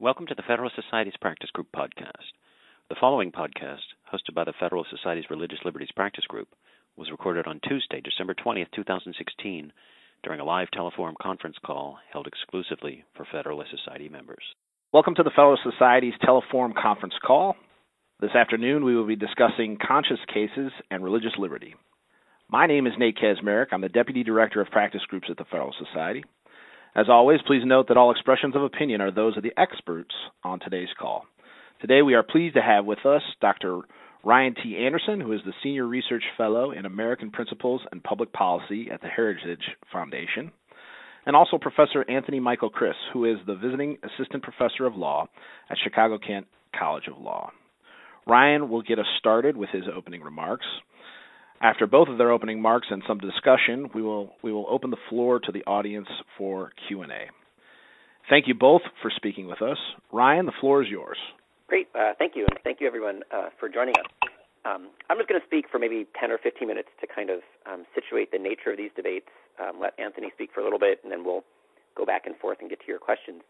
Welcome to the Federalist Society's Practice Group podcast. The following podcast, hosted by the Federalist Society's Religious Liberties Practice Group, was recorded on Tuesday, December 20th, 2016, during a live teleforum conference call held exclusively for Federalist Society members. Welcome to the Federalist Society's teleforum conference call. This afternoon we will be discussing conscience cases and religious liberty. My name is Nate Kaczmarek. I'm the Deputy Director of Practice Groups at the Federalist Society. As always, please note that all expressions of opinion are those of the experts on today's call. Today we are pleased to have with us Dr. Ryan T. Anderson, who is the Senior Research Fellow in American Principles and Public Policy at the Heritage Foundation, and also Professor Anthony Michael Chris, who is the Visiting Assistant Professor of Law at Chicago-Kent College of Law. Ryan will get us started with his opening remarks. After both of their opening remarks and some discussion, we will open the floor to the audience for Q&A. Thank you both for speaking with us. Ryan, the floor is yours. Great. Thank you, and thank you, everyone, for joining us. I'm just going to speak for maybe 10 or 15 minutes to kind of situate the nature of these debates, let Anthony speak for a little bit, and then we'll go back and forth and get to your questions.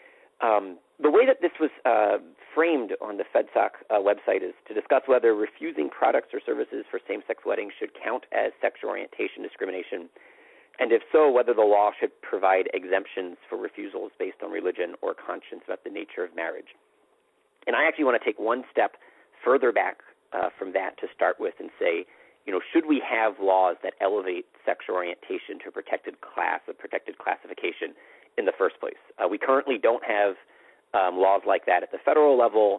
The way that this was framed on the FedSoc website is to discuss whether refusing products or services for same-sex weddings should count as sexual orientation discrimination, and if so, whether the law should provide exemptions for refusals based on religion or conscience about the nature of marriage. And I actually want to take one step further back from that to start with and say, should we have laws that elevate sexual orientation to a protected class, a protected classification in the first place? We currently don't have laws like that at the federal level.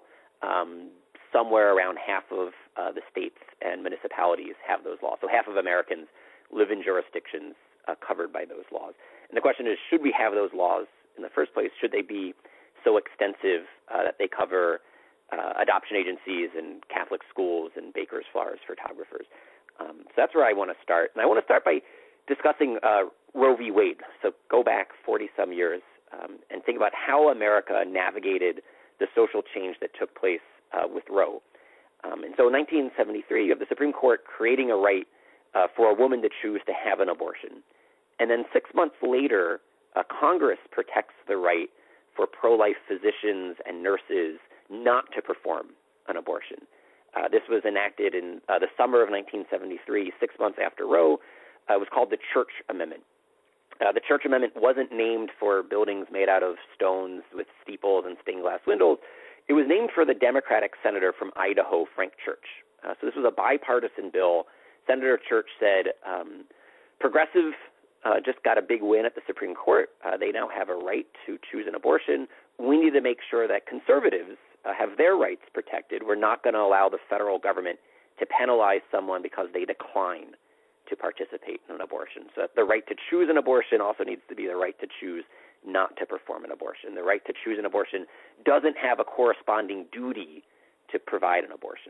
Somewhere around half of the states and municipalities have those laws. So half of Americans live in jurisdictions covered by those laws. And the question is, should we have those laws in the first place? Should they be so extensive that they cover adoption agencies and Catholic schools and bakers, flowers, photographers? So that's where I want to start. And I want to start by discussing Roe v. Wade. So go back 40-some years and think about how America navigated the social change that took place with Roe. And so in 1973, you have the Supreme Court creating a right for a woman to choose to have an abortion. And then 6 months later, Congress protects the right for pro-life physicians and nurses not to perform an abortion. This was enacted in the summer of 1973, 6 months after Roe. It was called the Church Amendment. The Church Amendment wasn't named for buildings made out of stones with steeples and stained glass windows. It was named for the Democratic senator from Idaho, Frank Church. So this was a bipartisan bill. Senator Church said, progressive just got a big win at the Supreme Court. They now have a right to choose an abortion. We need to make sure that conservatives have their rights protected. We're not going to allow the federal government to penalize someone because they decline to participate in an abortion. So the right to choose an abortion also needs to be the right to choose not to perform an abortion. The right to choose an abortion doesn't have a corresponding duty to provide an abortion.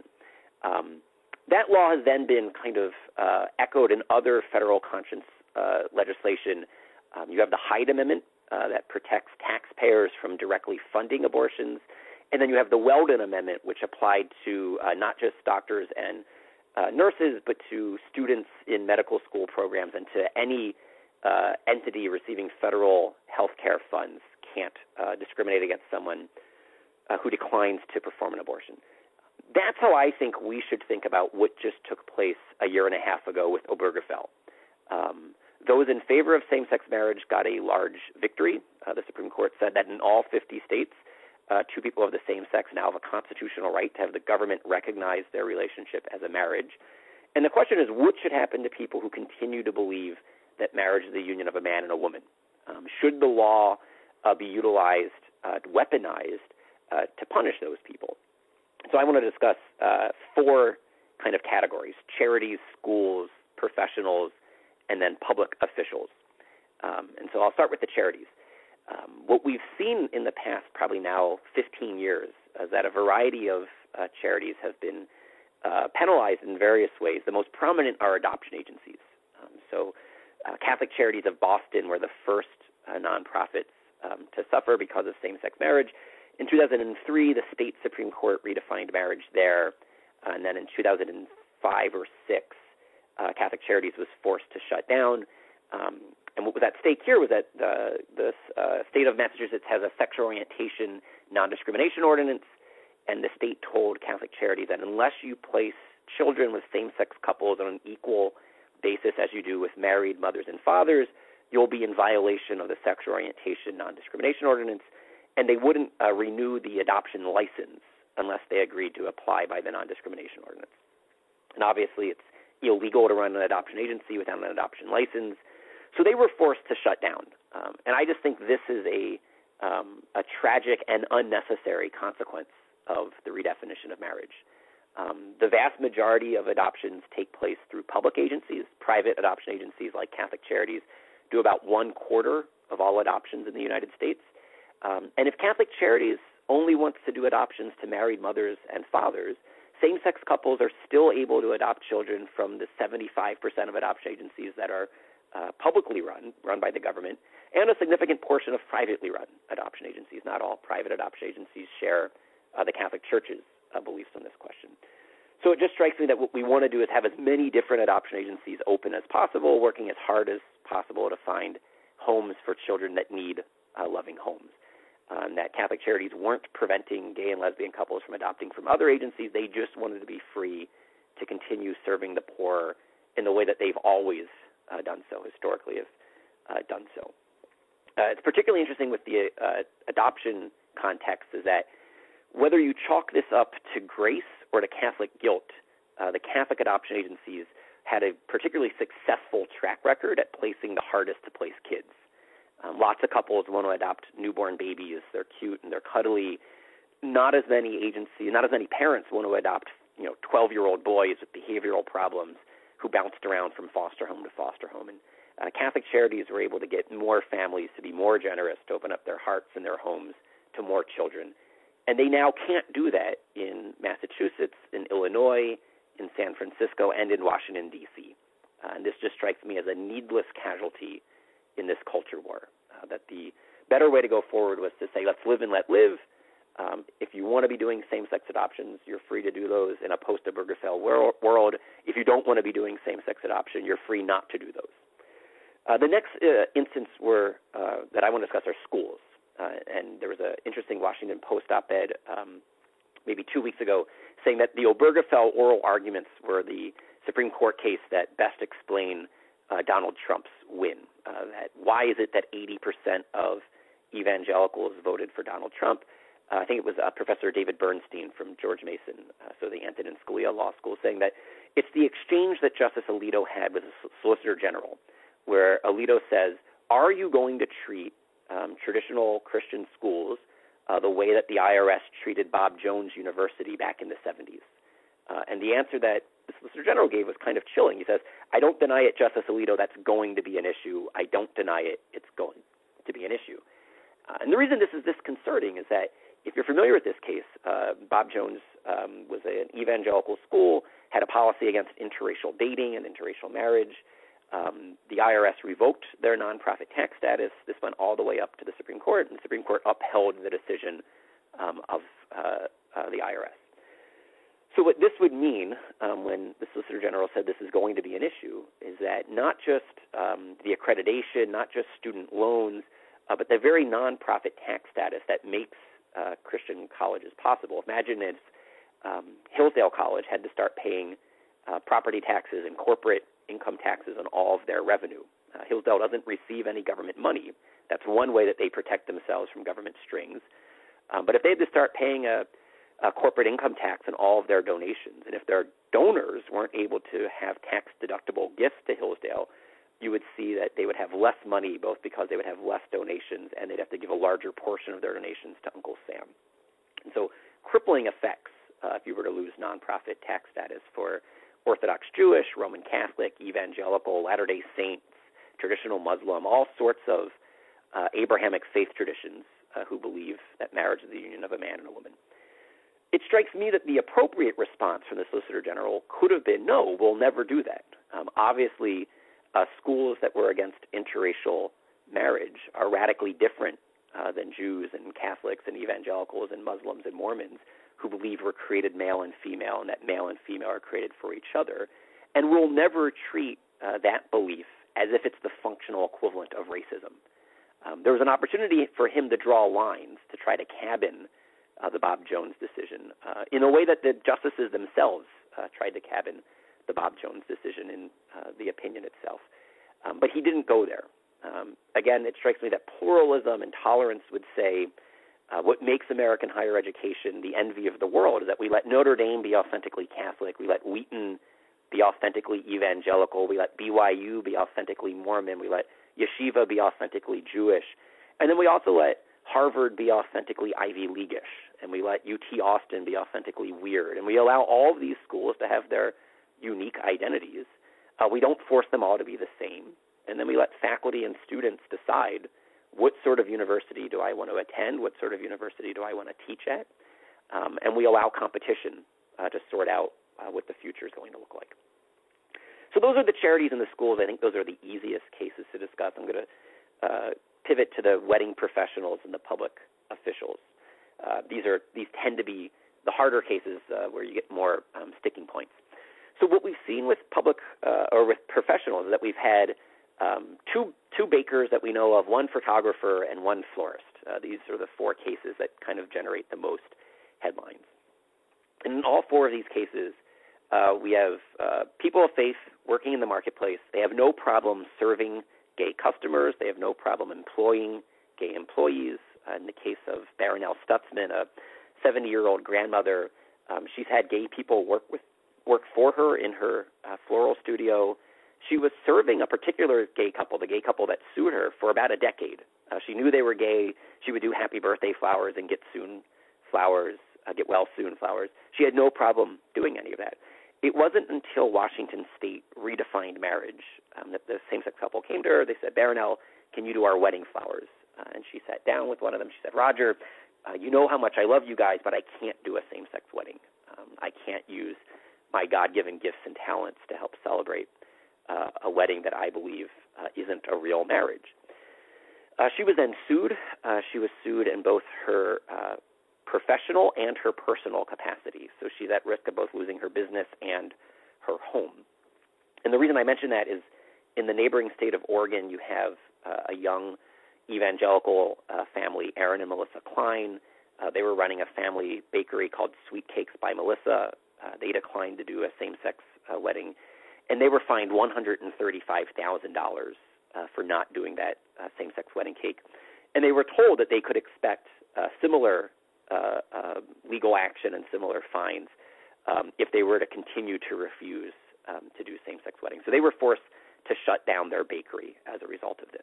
That law has then been kind of echoed in other federal conscience legislation. You have the Hyde Amendment that protects taxpayers from directly funding abortions. And then you have the Weldon Amendment, which applied to not just doctors and nurses, but to students in medical school programs and to any entity receiving federal health care funds can't discriminate against someone who declines to perform an abortion. That's how I think we should think about what just took place a year and a half ago with Obergefell. Those in favor of same-sex marriage got a large victory. The Supreme Court said that in all 50 states, two people of the same sex now have a constitutional right to have the government recognize their relationship as a marriage. And the question is, what should happen to people who continue to believe that marriage is the union of a man and a woman? Should the law be utilized, weaponized, to punish those people? So I want to discuss four kind of categories: charities, schools, professionals, and then public officials. And so I'll start with the charities. What we've seen in the past, probably now 15 years, is that a variety of charities have been penalized in various ways. The most prominent are adoption agencies. So Catholic Charities of Boston were the first nonprofits to suffer because of same-sex marriage. In 2003, the state Supreme Court redefined marriage there. And then in 2005 or 6, Catholic Charities was forced to shut down. And what was at stake here was that the state of Massachusetts has a sexual orientation non-discrimination ordinance, and the state told Catholic Charities that unless you place children with same-sex couples on an equal basis as you do with married mothers and fathers, you'll be in violation of the sexual orientation non-discrimination ordinance, and they wouldn't renew the adoption license unless they agreed to apply by the non-discrimination ordinance. And obviously it's illegal to run an adoption agency without an adoption license, so they were forced to shut down. And I just think this is a tragic and unnecessary consequence of the redefinition of marriage. The vast majority of adoptions take place through public agencies. Private adoption agencies like Catholic Charities do about 1/4 of all adoptions in the United States. And if Catholic Charities only wants to do adoptions to married mothers and fathers, same-sex couples are still able to adopt children from the 75% of adoption agencies that are publicly run by the government, and a significant portion of privately run adoption agencies. Not all private adoption agencies share the Catholic Church's beliefs on this question. So it just strikes me that what we want to do is have as many different adoption agencies open as possible, working as hard as possible to find homes for children that need loving homes. That Catholic Charities weren't preventing gay and lesbian couples from adopting from other agencies. They just wanted to be free to continue serving the poor in the way that they've always done so, historically have done so. It's particularly interesting with the adoption context is that whether you chalk this up to grace or to Catholic guilt, the Catholic adoption agencies had a particularly successful track record at placing the hardest to place kids. Lots of couples want to adopt newborn babies. They're cute and they're cuddly. Not as many parents want to adopt, 12-year-old boys with behavioral problems who bounced around from foster home to foster home. And Catholic Charities were able to get more families to be more generous, to open up their hearts and their homes to more children. And they now can't do that in Massachusetts, in Illinois, in San Francisco, and in Washington, D.C. And this just strikes me as a needless casualty in this culture war, that the better way to go forward was to say, let's live and let live. If you want to be doing same-sex adoptions, you're free to do those in a post-Obergefell world. If you don't want to be doing same-sex adoption, you're free not to do those. The next instance that I want to discuss are schools. And there was an interesting Washington Post op-ed maybe 2 weeks ago saying that the Obergefell oral arguments were the Supreme Court case that best explain Donald Trump's win. That why is it that 80% of evangelicals voted for Donald Trump? I think it was Professor David Bernstein from George Mason, so the Antonin Scalia Law School, saying that it's the exchange that Justice Alito had with the Solicitor General, where Alito says, are you going to treat traditional Christian schools the way that the IRS treated Bob Jones University back in the 70s? And the answer that the Solicitor General gave was kind of chilling. He says, I don't deny it, Justice Alito, that's going to be an issue. I don't deny it, it's going to be an issue. And the reason this is disconcerting is that if you're familiar with this case, Bob Jones was an evangelical school, had a policy against interracial dating and interracial marriage. The IRS revoked their nonprofit tax status. This went all the way up to the Supreme Court, and the Supreme Court upheld the decision of the IRS. So what this would mean when the Solicitor General said this is going to be an issue is that not just the accreditation, not just student loans, but the very nonprofit tax status that makes Christian colleges possible. Imagine if Hillsdale College had to start paying property taxes and corporate income taxes on all of their revenue. Hillsdale doesn't receive any government money. That's one way that they protect themselves from government strings. But if they had to start paying a corporate income tax on all of their donations, and if their donors weren't able to have tax-deductible gifts to Hillsdale, you would see that they would have less money, both because they would have less donations and they'd have to give a larger portion of their donations to Uncle Sam. And so crippling effects if you were to lose nonprofit tax status for Orthodox Jewish, Roman Catholic, Evangelical, Latter-day Saints, traditional Muslim, all sorts of Abrahamic faith traditions who believe that marriage is the union of a man and a woman. It strikes me that the appropriate response from the Solicitor General could have been, no, we'll never do that. Obviously, schools that were against interracial marriage are radically different than Jews and Catholics and evangelicals and Muslims and Mormons who believe we're created male and female and that male and female are created for each other. And we'll never treat that belief as if it's the functional equivalent of racism. There was an opportunity for him to draw lines to try to cabin the Bob Jones decision, in a way that the justices themselves tried to cabin the Bob Jones decision in the opinion itself. But he didn't go there. Again, it strikes me that pluralism and tolerance would say what makes American higher education the envy of the world is that we let Notre Dame be authentically Catholic, we let Wheaton be authentically evangelical, we let BYU be authentically Mormon, we let Yeshiva be authentically Jewish, and then we also let Harvard be authentically Ivy Leagueish, and we let UT Austin be authentically weird, and we allow all of these schools to have their unique identities. We don't force them all to be the same, and then we let faculty and students decide what sort of university do I want to attend, what sort of university do I want to teach at, and we allow competition to sort out what the future is going to look like. So those are the charities and the schools. I think those are the easiest cases to discuss. I'm going to pivot to the wedding professionals and the public officials. These tend to be the harder cases where you get more sticking points. So what we've seen with public or with professionals is that we've had two bakers that we know of, one photographer and one florist. These are the four cases that kind of generate the most headlines. And in all four of these cases, we have people of faith working in the marketplace. They have no problem serving gay customers. They have no problem employing gay employees. In the case of Baronelle Stutzman, a 70-year-old grandmother, she's had gay people work for her in her floral studio. She was serving a particular gay couple, the gay couple that sued her, for about a decade. She knew they were gay. She would do happy birthday flowers and get well soon flowers. She had no problem doing any of that. It wasn't until Washington State redefined marriage that the same-sex couple came to her. They said, Baronelle, can you do our wedding flowers? And she sat down with one of them. She said, Roger, you know how much I love you guys, but I can't do a same-sex wedding. I can't use my God-given gifts and talents to help celebrate a wedding that I believe isn't a real marriage. She was then sued. She was sued in both her professional and her personal capacity. So she's at risk of both losing her business and her home. And the reason I mention that is in the neighboring state of Oregon, you have a young evangelical family, Aaron and Melissa Klein. They were running a family bakery called Sweet Cakes by Melissa. They declined to do a same-sex wedding, and they were fined $135,000 for not doing that same-sex wedding cake. And they were told that they could expect similar legal action and similar fines if they were to continue to refuse to do same-sex weddings. So they were forced to shut down their bakery as a result of this.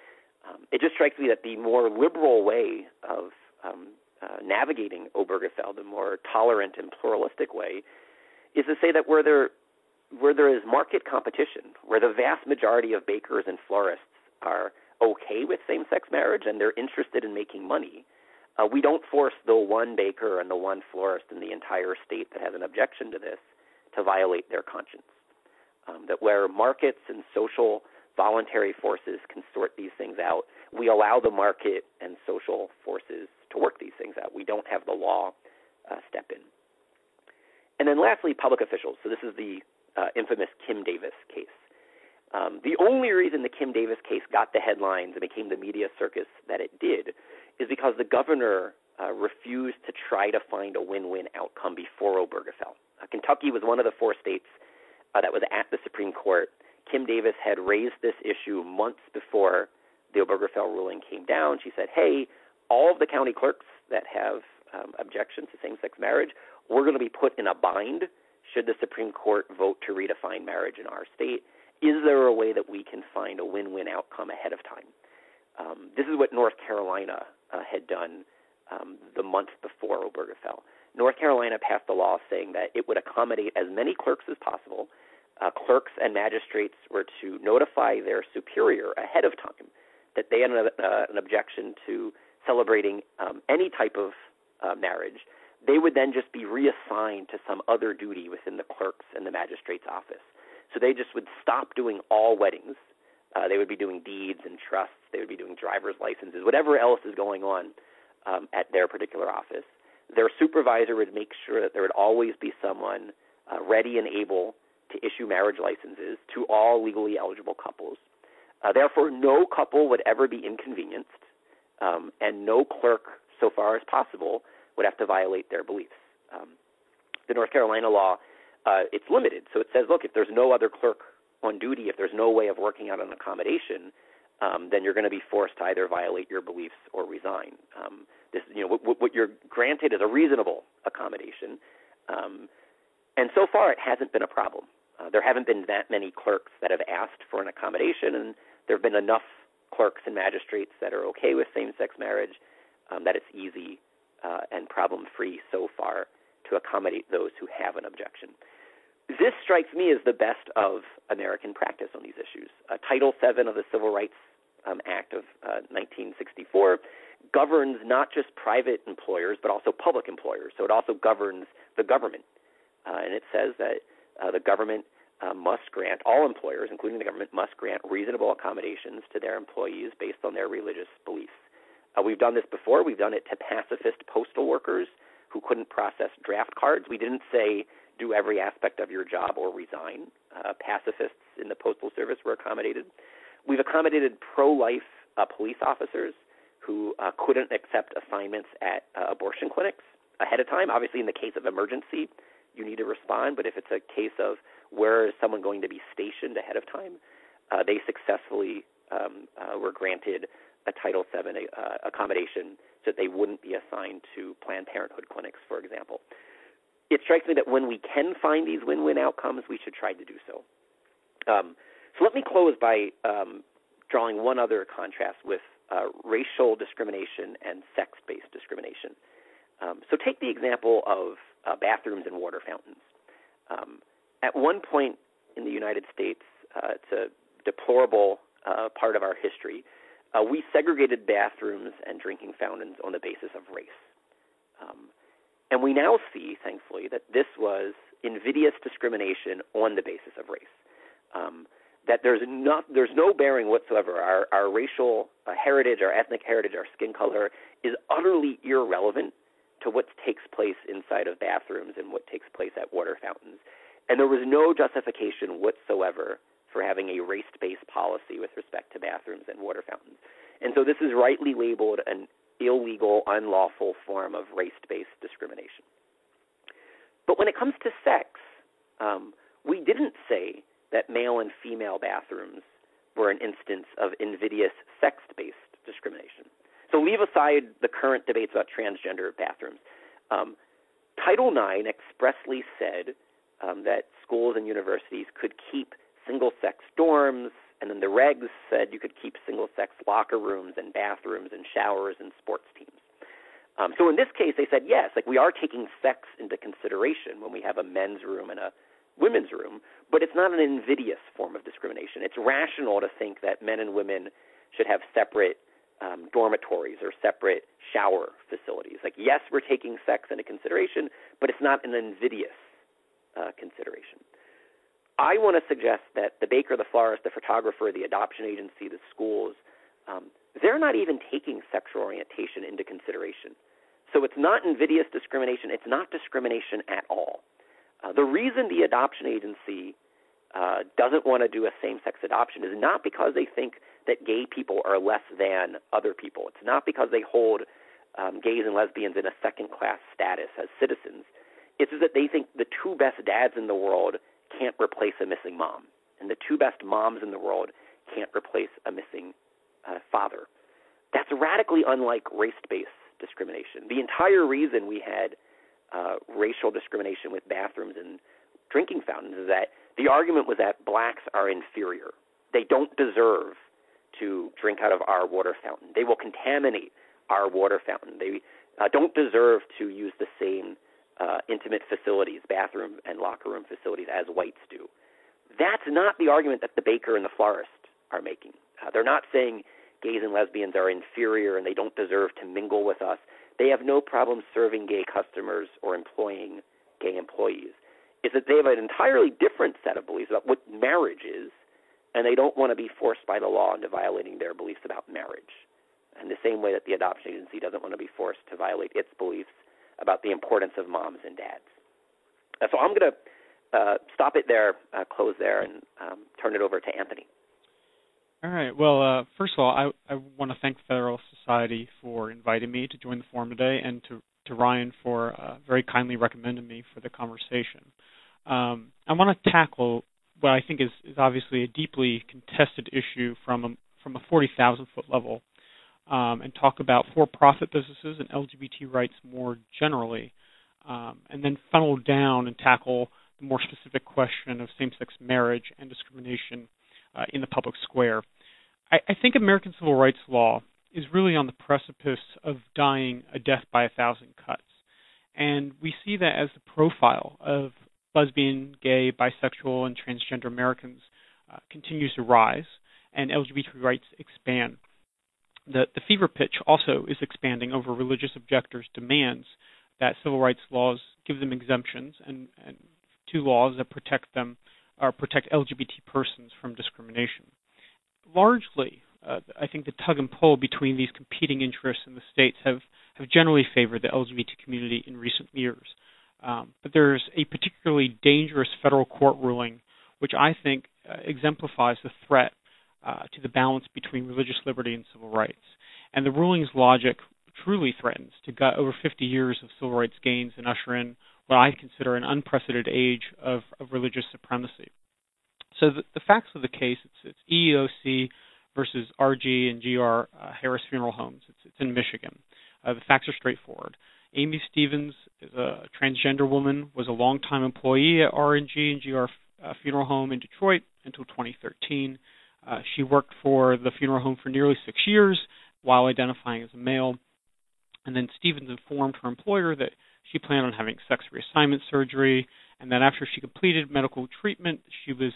It just strikes me that the more liberal way of navigating Obergefell, the more tolerant and pluralistic way, is to say that where there is market competition, where the vast majority of bakers and florists are okay with same-sex marriage and they're interested in making money, we don't force the one baker and the one florist in the entire state that has an objection to this to violate their conscience. That where markets and social voluntary forces can sort these things out, we allow the market and social forces to work these things out. We don't have the law step in. And then lastly, public officials. So this is the infamous Kim Davis case. The only reason the Kim Davis case got the headlines and became the media circus that it did is because the governor refused to try to find a win-win outcome before Obergefell. Kentucky was one of the four states that was at the Supreme Court. Kim Davis had raised this issue months before the Obergefell ruling came down. She said, hey, all of the county clerks that have objections to same-sex marriage, we're going to be put in a bind should the Supreme Court vote to redefine marriage in our state. Is there a way that we can find a win-win outcome ahead of time? This is what North Carolina had done the month before Obergefell. North Carolina passed a law saying that it would accommodate as many clerks as possible. Clerks and magistrates were to notify their superior ahead of time that they had an objection to celebrating any type of marriage. They would then just be reassigned to some other duty within the clerk's and the magistrate's office. So they just would stop doing all weddings. They would be doing deeds and trusts. They would be doing driver's licenses, whatever else is going on at their particular office. Their supervisor would make sure that there would always be someone ready and able to issue marriage licenses to all legally eligible couples. Therefore, no couple would ever be inconvenienced, and no clerk, so far as possible, would have to violate their beliefs. The North Carolina law, it's limited. So it says, look, if there's no other clerk on duty, if there's no way of working out an accommodation, then you're going to be forced to either violate your beliefs or resign. What you're granted is a reasonable accommodation. And so far, it hasn't been a problem. There haven't been that many clerks that have asked for an accommodation, and there have been enough clerks and magistrates that are okay with same-sex marriage that it's easy and problem-free so far to accommodate those who have an objection. This strikes me as the best of American practice on these issues. Title VII of the Civil Rights Act of 1964 governs not just private employers, but also public employers. So it also governs the government. And it says that the government must grant, all employers, including the government, must grant reasonable accommodations to their employees based on their religious beliefs. We've done this before. We've done it to pacifist postal workers who couldn't process draft cards. We didn't say do every aspect of your job or resign. Pacifists in the Postal Service were accommodated. We've accommodated pro-life police officers who couldn't accept assignments at abortion clinics ahead of time. Obviously, in the case of emergency, you need to respond, but if it's a case of where is someone going to be stationed ahead of time, they successfully were granted a Title VII accommodation so that they wouldn't be assigned to Planned Parenthood clinics, for example. It strikes me that when we can find these win-win outcomes, we should try to do so. So let me close by drawing one other contrast with racial discrimination and sex-based discrimination. So take the example of bathrooms and water fountains. At one point in the United States, it's a deplorable part of our history, we segregated bathrooms and drinking fountains on the basis of race. And we now see, thankfully, that this was invidious discrimination on the basis of race. That there's no bearing whatsoever. Our racial heritage, our ethnic heritage, our skin color is utterly irrelevant to what takes place inside of bathrooms and what takes place at water fountains. And there was no justification whatsoever for having a race-based policy with respect to bathrooms and water fountains. And so this is rightly labeled an illegal, unlawful form of race-based discrimination. But when it comes to sex, we didn't say that male and female bathrooms were an instance of invidious sex-based discrimination. So leave aside the current debates about transgender bathrooms. Title IX expressly said that schools and universities could keep single-sex dorms, and then the regs said you could keep single-sex locker rooms and bathrooms and showers and sports teams. So in this case, they said, yes, like we are taking sex into consideration when we have a men's room and a women's room, but it's not an invidious form of discrimination. It's rational to think that men and women should have separate dormitories or separate shower facilities. Like, yes, we're taking sex into consideration, but it's not an invidious consideration. I want to suggest that the baker, the florist, the photographer, the adoption agency, the schools, they're not even taking sexual orientation into consideration. So it's not invidious discrimination. It's not discrimination at all. The reason the adoption agency doesn't want to do a same-sex adoption is not because they think that gay people are less than other people. It's not because they hold gays and lesbians in a second-class status as citizens. It's that they think the two best dads in the world can't replace a missing mom, and the two best moms in the world can't replace a missing father. That's radically unlike race-based discrimination. The entire reason we had racial discrimination with bathrooms and drinking fountains is that the argument was that blacks are inferior. They don't deserve to drink out of our water fountain. They will contaminate our water fountain. They don't deserve to use the same intimate facilities, bathroom and locker room facilities, as whites do. That's not the argument that the baker and the florist are making. They're not saying gays and lesbians are inferior and they don't deserve to mingle with us. They have no problem serving gay customers or employing gay employees. It's that they have an entirely different set of beliefs about what marriage is, and they don't want to be forced by the law into violating their beliefs about marriage. In the same way that the adoption agency doesn't want to be forced to violate its beliefs about the importance of moms and dads. So I'm going to stop it there, close there, and turn it over to Anthony. All right. Well, first of all, I want to thank the Federal Society for inviting me to join the forum today and to to Ryan for very kindly recommending me for the conversation. I want to tackle what I think is obviously a deeply contested issue from a 40,000-foot level, and talk about for-profit businesses and LGBT rights more generally, and then funnel down and tackle the more specific question of same-sex marriage and discrimination in the public square. I think American civil rights law is really on the precipice of dying a death by 1,000 cuts. And we see that as the profile of lesbian, gay, bisexual, and transgender Americans continues to rise, and LGBT rights expand. The fever pitch also is expanding over religious objectors' demands that civil rights laws give them exemptions and to laws that protect them or protect LGBT persons from discrimination. Largely, I think the tug and pull between these competing interests in the states have generally favored the LGBT community in recent years. But there's a particularly dangerous federal court ruling which I think exemplifies the threat to the balance between religious liberty and civil rights. And the ruling's logic truly threatens to gut over 50 years of civil rights gains and usher in what I consider an unprecedented age of religious supremacy. So the facts of the case, it's EEOC versus RG and GR Harris Funeral Homes. It's in Michigan. The facts are straightforward. Amy Stevens is a transgender woman, was a longtime employee at R&G and GR Funeral Home in Detroit until 2013. She worked for the funeral home for nearly 6 years while identifying as a male. And then Stevens informed her employer that she planned on having sex reassignment surgery, and that after she completed medical treatment, she was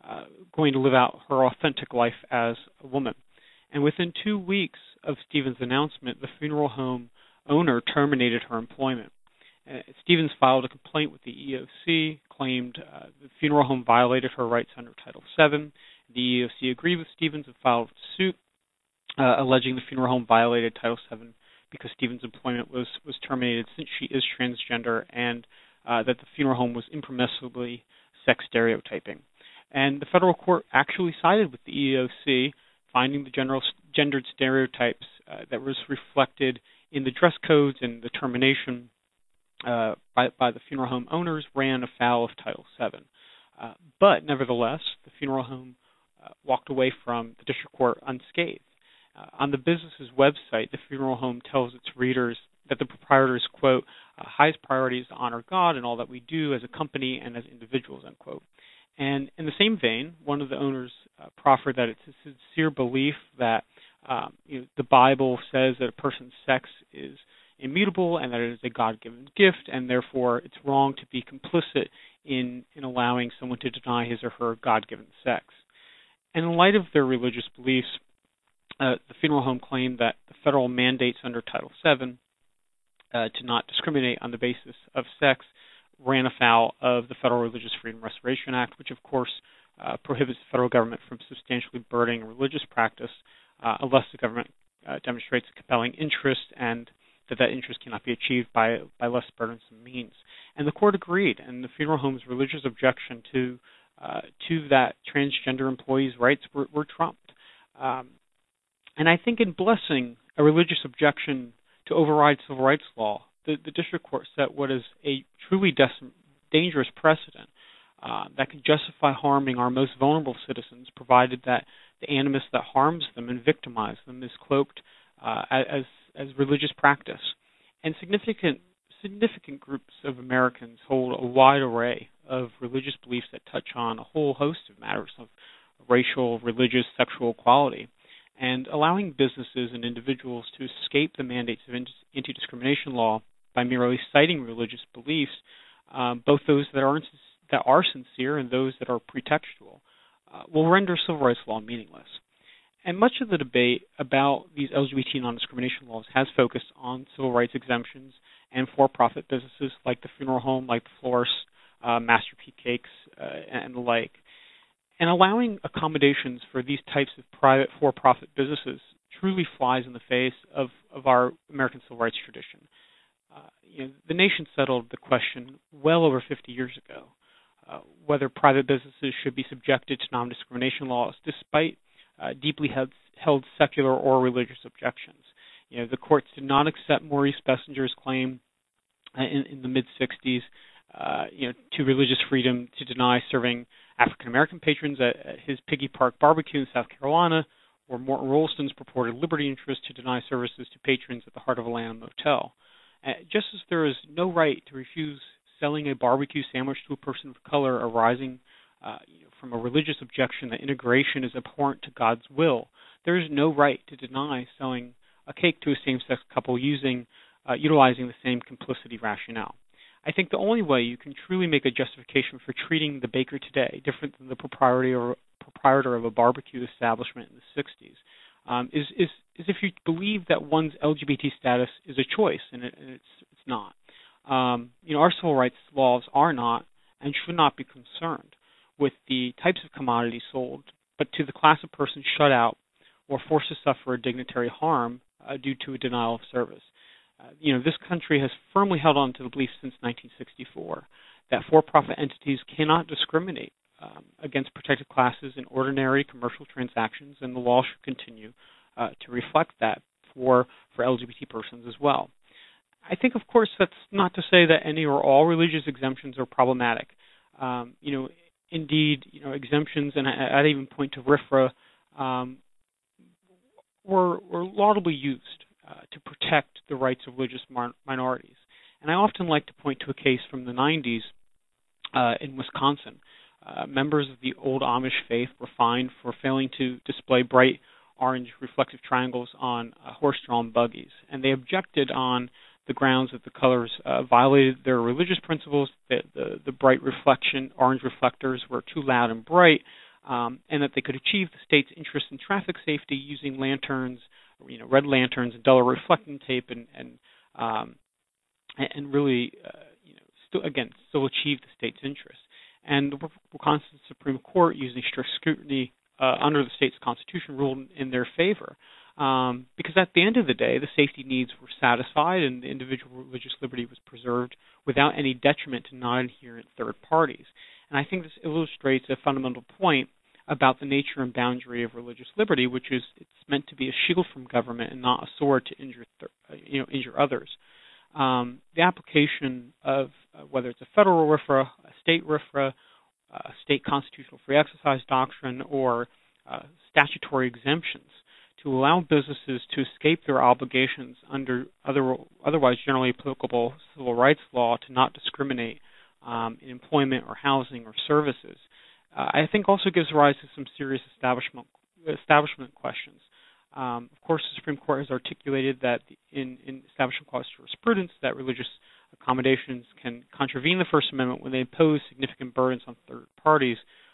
going to live out her authentic life as a woman. And within 2 weeks of Stevens' announcement, the funeral home owner terminated her employment. Stevens filed a complaint with the EEOC, claimed the funeral home violated her rights under Title VII. The EEOC agreed with Stevens and filed suit, alleging the funeral home violated Title VII because Stevens' employment was terminated since she is transgender, and that the funeral home was impermissibly sex stereotyping. And the federal court actually sided with the EEOC, finding the general gendered stereotypes that was reflected in the dress codes and the termination by the funeral home owners ran afoul of Title VII. But nevertheless, the funeral home walked away from the district court unscathed. On the business's website, the funeral home tells its readers that the proprietor's, quote, highest priority is to honor God in all that we do as a company and as individuals, unquote. And in the same vein, one of the owners proffered that it's a sincere belief that the Bible says that a person's sex is immutable and that it is a God-given gift, and therefore it's wrong to be complicit in allowing someone to deny his or her God-given sex. And in light of their religious beliefs, the funeral home claimed that the federal mandates under Title VII to not discriminate on the basis of sex ran afoul of the Federal Religious Freedom Restoration Act, which of course prohibits the federal government from substantially burdening religious practice unless the government demonstrates a compelling interest and that interest cannot be achieved by less burdensome means. And the court agreed, and the funeral home's religious objection to that transgender employee's rights were trumped. And I think in blessing a religious objection to override civil rights law, the district court set what is a truly dangerous precedent that can justify harming our most vulnerable citizens, provided that the animus that harms them and victimizes them is cloaked as religious practice. And significant groups of Americans hold a wide array of religious beliefs that touch on a whole host of matters of racial, religious, sexual equality. And allowing businesses and individuals to escape the mandates of anti-discrimination law by merely citing religious beliefs, both those that are sincere and those that are pretextual, will render civil rights law meaningless. And much of the debate about these LGBT non-discrimination laws has focused on civil rights exemptions and for-profit businesses like the funeral home, like the florist, Master P Cakes, and the like. And allowing accommodations for these types of private for-profit businesses truly flies in the face of our American civil rights tradition. The nation settled the question well over 50 years ago, whether private businesses should be subjected to non-discrimination laws despite deeply held secular or religious objections. The courts did not accept Maurice Bessinger's claim in the mid-'60s, to religious freedom to deny serving African American patrons at his Piggy Park barbecue in South Carolina, or Morton Rolston's purported liberty interest to deny services to patrons at the Heart of Atlanta Motel. Just as there is no right to refuse selling a barbecue sandwich to a person of color arising from a religious objection that integration is abhorrent to God's will, there is no right to deny selling a cake to a same-sex couple utilizing the same complicity rationale. I think the only way you can truly make a justification for treating the baker today different than the proprietor of a barbecue establishment in the 60s is if you believe that one's LGBT status is a choice, and it's not. Our civil rights laws are not and should not be concerned with the types of commodities sold, but to the class of person shut out or forced to suffer a dignitary harm due to a denial of service. This country has firmly held on to the belief since 1964 that for-profit entities cannot discriminate against protected classes in ordinary commercial transactions, and the law should continue to reflect that for LGBT persons as well. I think, of course, that's not to say that any or all religious exemptions are problematic. Indeed, exemptions, and I'd even point to RFRA, were laudably used to protect the rights of religious minorities. And I often like to point to a case from the 90s in Wisconsin. Members of the old Amish faith were fined for failing to display bright orange reflective triangles on horse-drawn buggies, and they objected on the grounds that the colors violated their religious principles, that the bright orange reflectors were too loud and bright, and that they could achieve the state's interest in traffic safety using lanterns, red lanterns and duller reflecting tape, and really, still achieve the state's interest. And the Wisconsin Supreme Court, using strict scrutiny under the state's constitution, ruled in their favor. Because at the end of the day, the safety needs were satisfied and the individual religious liberty was preserved without any detriment to non-adherent third parties. And I think this illustrates a fundamental point about the nature and boundary of religious liberty, which is it's meant to be a shield from government and not a sword to injure others. The application of whether it's a federal RFRA, a state RFRA, a state constitutional free exercise doctrine, or statutory exemptions to allow businesses to escape their obligations under otherwise generally applicable civil rights law to not discriminate in employment or housing or services, I think also gives rise to some serious establishment questions. Of course, the Supreme Court has articulated that in Establishment Clause jurisprudence that religious accommodations can contravene the First Amendment when they impose significant burdens on third parties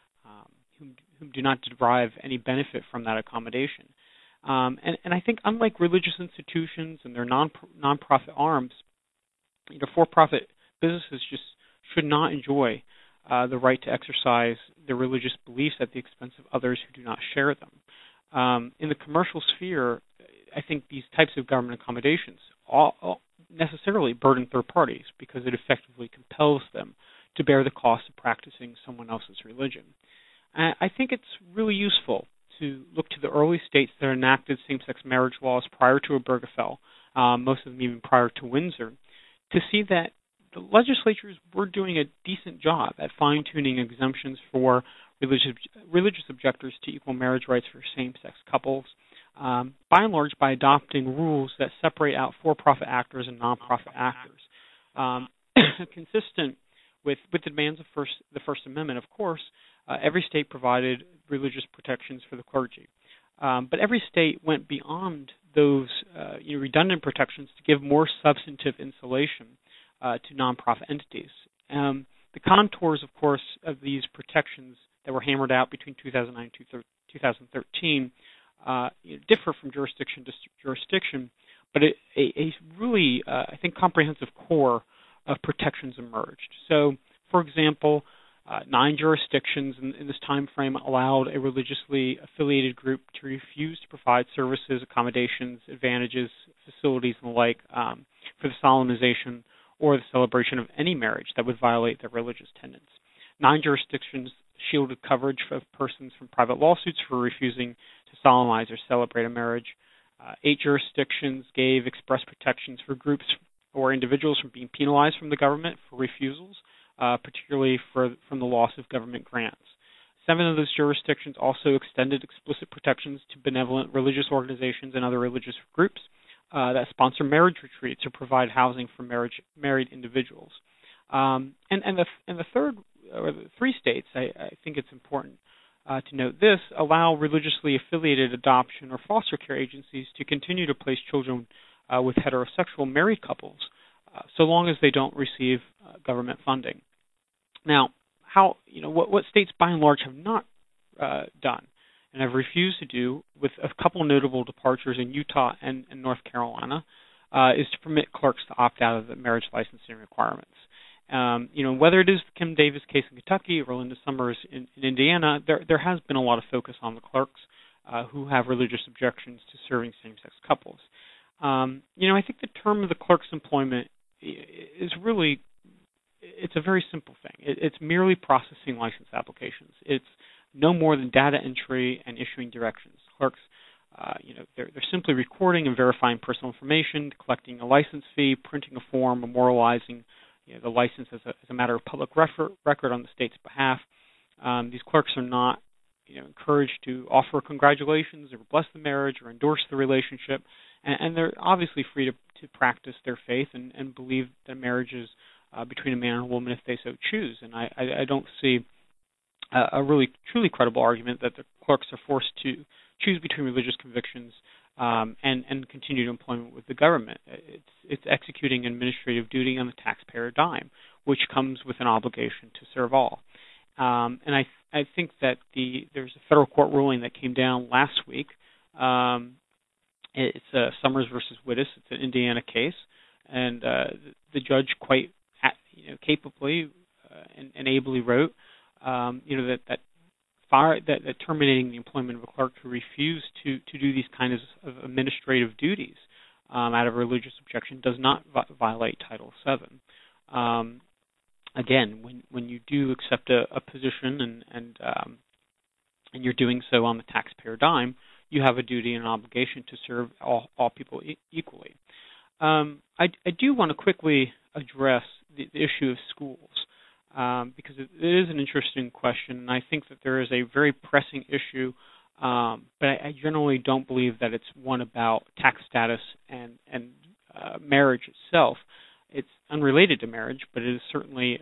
who do not derive any benefit from that accommodation. And I think unlike religious institutions and their non-profit arms, for-profit businesses just should not enjoy the right to exercise their religious beliefs at the expense of others who do not share them. In the commercial sphere, I think these types of government accommodations all necessarily burden third parties because it effectively compels them to bear the cost of practicing someone else's religion. I think it's really useful to look to the early states that enacted same-sex marriage laws prior to Obergefell, most of them even prior to Windsor, to see that the legislatures were doing a decent job at fine-tuning exemptions for religious objectors to equal marriage rights for same-sex couples, by and large by adopting rules that separate out for-profit actors and non-profit actors. Consistent with the demands of the First Amendment, of course, every state provided religious protections for the clergy. But every state went beyond those redundant protections to give more substantive insulation to nonprofit entities. The contours, of course, of these protections that were hammered out between 2009 and 2013 differ from jurisdiction to jurisdiction, but a really, I think, comprehensive core of protections emerged. So, for example, 9 jurisdictions in this time frame allowed a religiously affiliated group to refuse to provide services, accommodations, advantages, facilities, and the like for the solemnization or the celebration of any marriage that would violate their religious tenets. 9 jurisdictions shielded coverage of persons from private lawsuits for refusing to solemnize or celebrate a marriage. 8 jurisdictions gave express protections for groups or individuals from being penalized from the government for refusals, particularly from the loss of government grants. 7 of those jurisdictions also extended explicit protections to benevolent religious organizations and other religious groups that sponsor marriage retreats or provide housing for married individuals. And the third, or the 3 states, I think it's important to note this, allow religiously affiliated adoption or foster care agencies to continue to place children with heterosexual married couples, so long as they don't receive government funding. Now, what states by and large have not done and have refused to do, with a couple notable departures in Utah and North Carolina, is to permit clerks to opt out of the marriage licensing requirements. Whether it is the Kim Davis case in Kentucky or Linda Summers in Indiana, there has been a lot of focus on the clerks who have religious objections to serving same-sex couples. I think the term of the clerk's employment is really, it's a very simple thing. It's merely processing license applications. It's no more than data entry and issuing directions. Clerks, they're simply recording and verifying personal information, collecting a license fee, printing a form, memorializing the license as a matter of public record on the state's behalf. These clerks are not encouraged to offer congratulations or bless the marriage or endorse the relationship, and they're obviously free to practice their faith and believe that marriage is between a man and a woman if they so choose. And I don't see a really truly credible argument that the clerks are forced to choose between religious convictions and continued employment with the government. It's executing administrative duty on the taxpayer dime, which comes with an obligation to serve all. And I think that there's a federal court ruling that came down last week. It's Summers versus Wittes. It's an Indiana case, and the judge quite capably and ably wrote that terminating the employment of a clerk who refused to do these kinds of administrative duties out of religious objection does not violate Title VII. Again, when you do accept a position and you're doing so on the taxpayer dime, you have a duty and an obligation to serve all people equally. I do want to quickly address the issue of schools. Because it is an interesting question, and I think that there is a very pressing issue, but I generally don't believe that it's one about tax status and marriage itself. It's unrelated to marriage, but it is certainly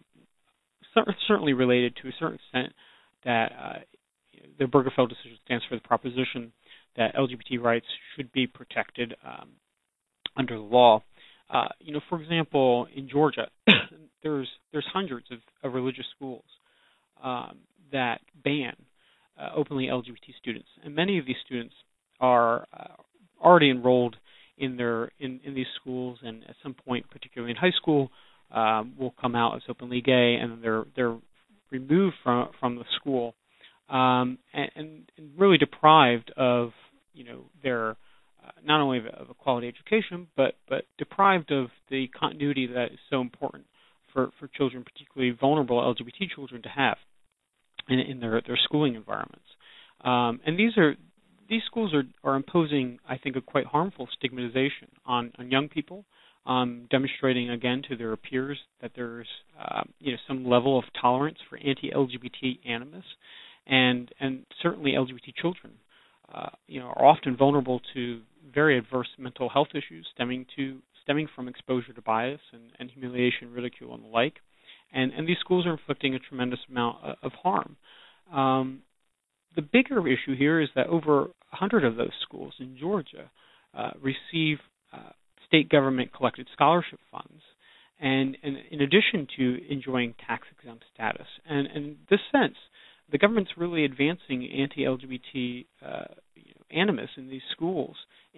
related to a certain extent that the Obergefell decision stands for the proposition that LGBT rights should be protected under the law. For example, in Georgia, there's hundreds of religious schools that ban openly LGBT students, and many of these students are already enrolled in these schools, and at some point, particularly in high school, will come out as openly gay, and they're removed from the school and really deprived of their not only of a quality education, but deprived of the continuity that is so important for children, particularly vulnerable LGBT children, to have in their schooling environments. And these schools are imposing, I think, a quite harmful stigmatization on young people, demonstrating again to their peers that there's some level of tolerance for anti-LGBT animus, and certainly LGBT children are often vulnerable to very adverse mental health issues stemming from exposure to bias and humiliation, ridicule, and the like. And these schools are inflicting a tremendous amount of harm. The bigger issue here is that over 100 of those schools in Georgia receive state government-collected scholarship funds, and in addition to enjoying tax-exempt status. And in this sense, the government's really advancing anti-LGBT animus in these schools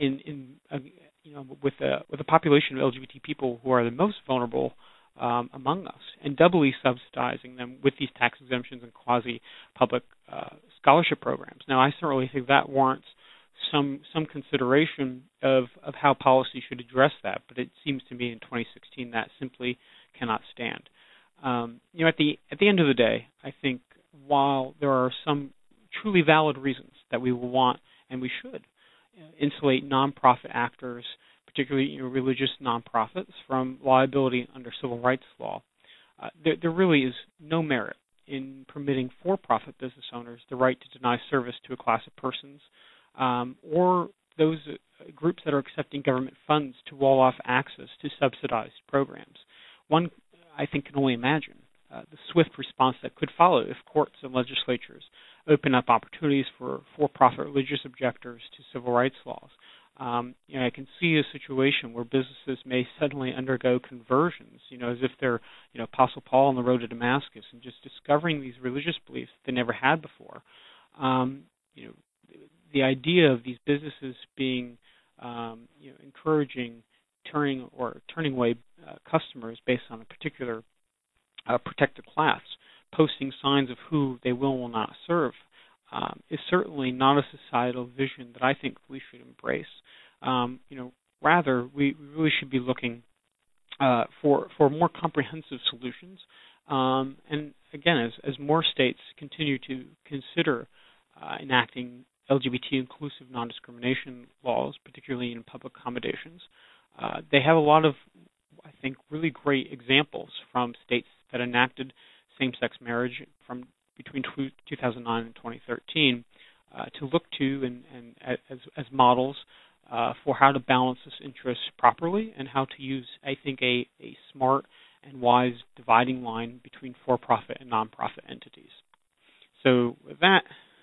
with a population of LGBT people who are the most vulnerable among us, and doubly subsidizing them with these tax exemptions and quasi-public scholarship programs. Now, I certainly think that warrants some consideration of how policy should address that, but it seems to me in 2016 that simply cannot stand. At the end of the day, I think while there are some truly valid reasons that we will want and we should insulate nonprofit actors, particularly religious nonprofits, from liability under civil rights law. There really is no merit in permitting for-profit business owners the right to deny service to a class of persons, or those groups that are accepting government funds to wall off access to subsidized programs. One, I think, can only imagine the swift response that could follow if courts and legislatures open up opportunities for for-profit religious objectors to civil rights laws. I can see a situation where businesses may suddenly undergo conversions, as if they're, Apostle Paul on the road to Damascus, and just discovering these religious beliefs they never had before. The idea of these businesses being, encouraging turning away customers based on a particular protected class, posting signs of who they will not serve, is certainly not a societal vision that I think we should embrace. Rather, we really should be looking for more comprehensive solutions. And again, as more states continue to consider enacting LGBT-inclusive non-discrimination laws, particularly in public accommodations, they have a lot of, I think, really great examples from states that enacted same-sex marriage from between 2009 and 2013 to look to and as models for how to balance this interest properly and how to use, I think, a smart and wise dividing line between for-profit and non-profit entities. So with that,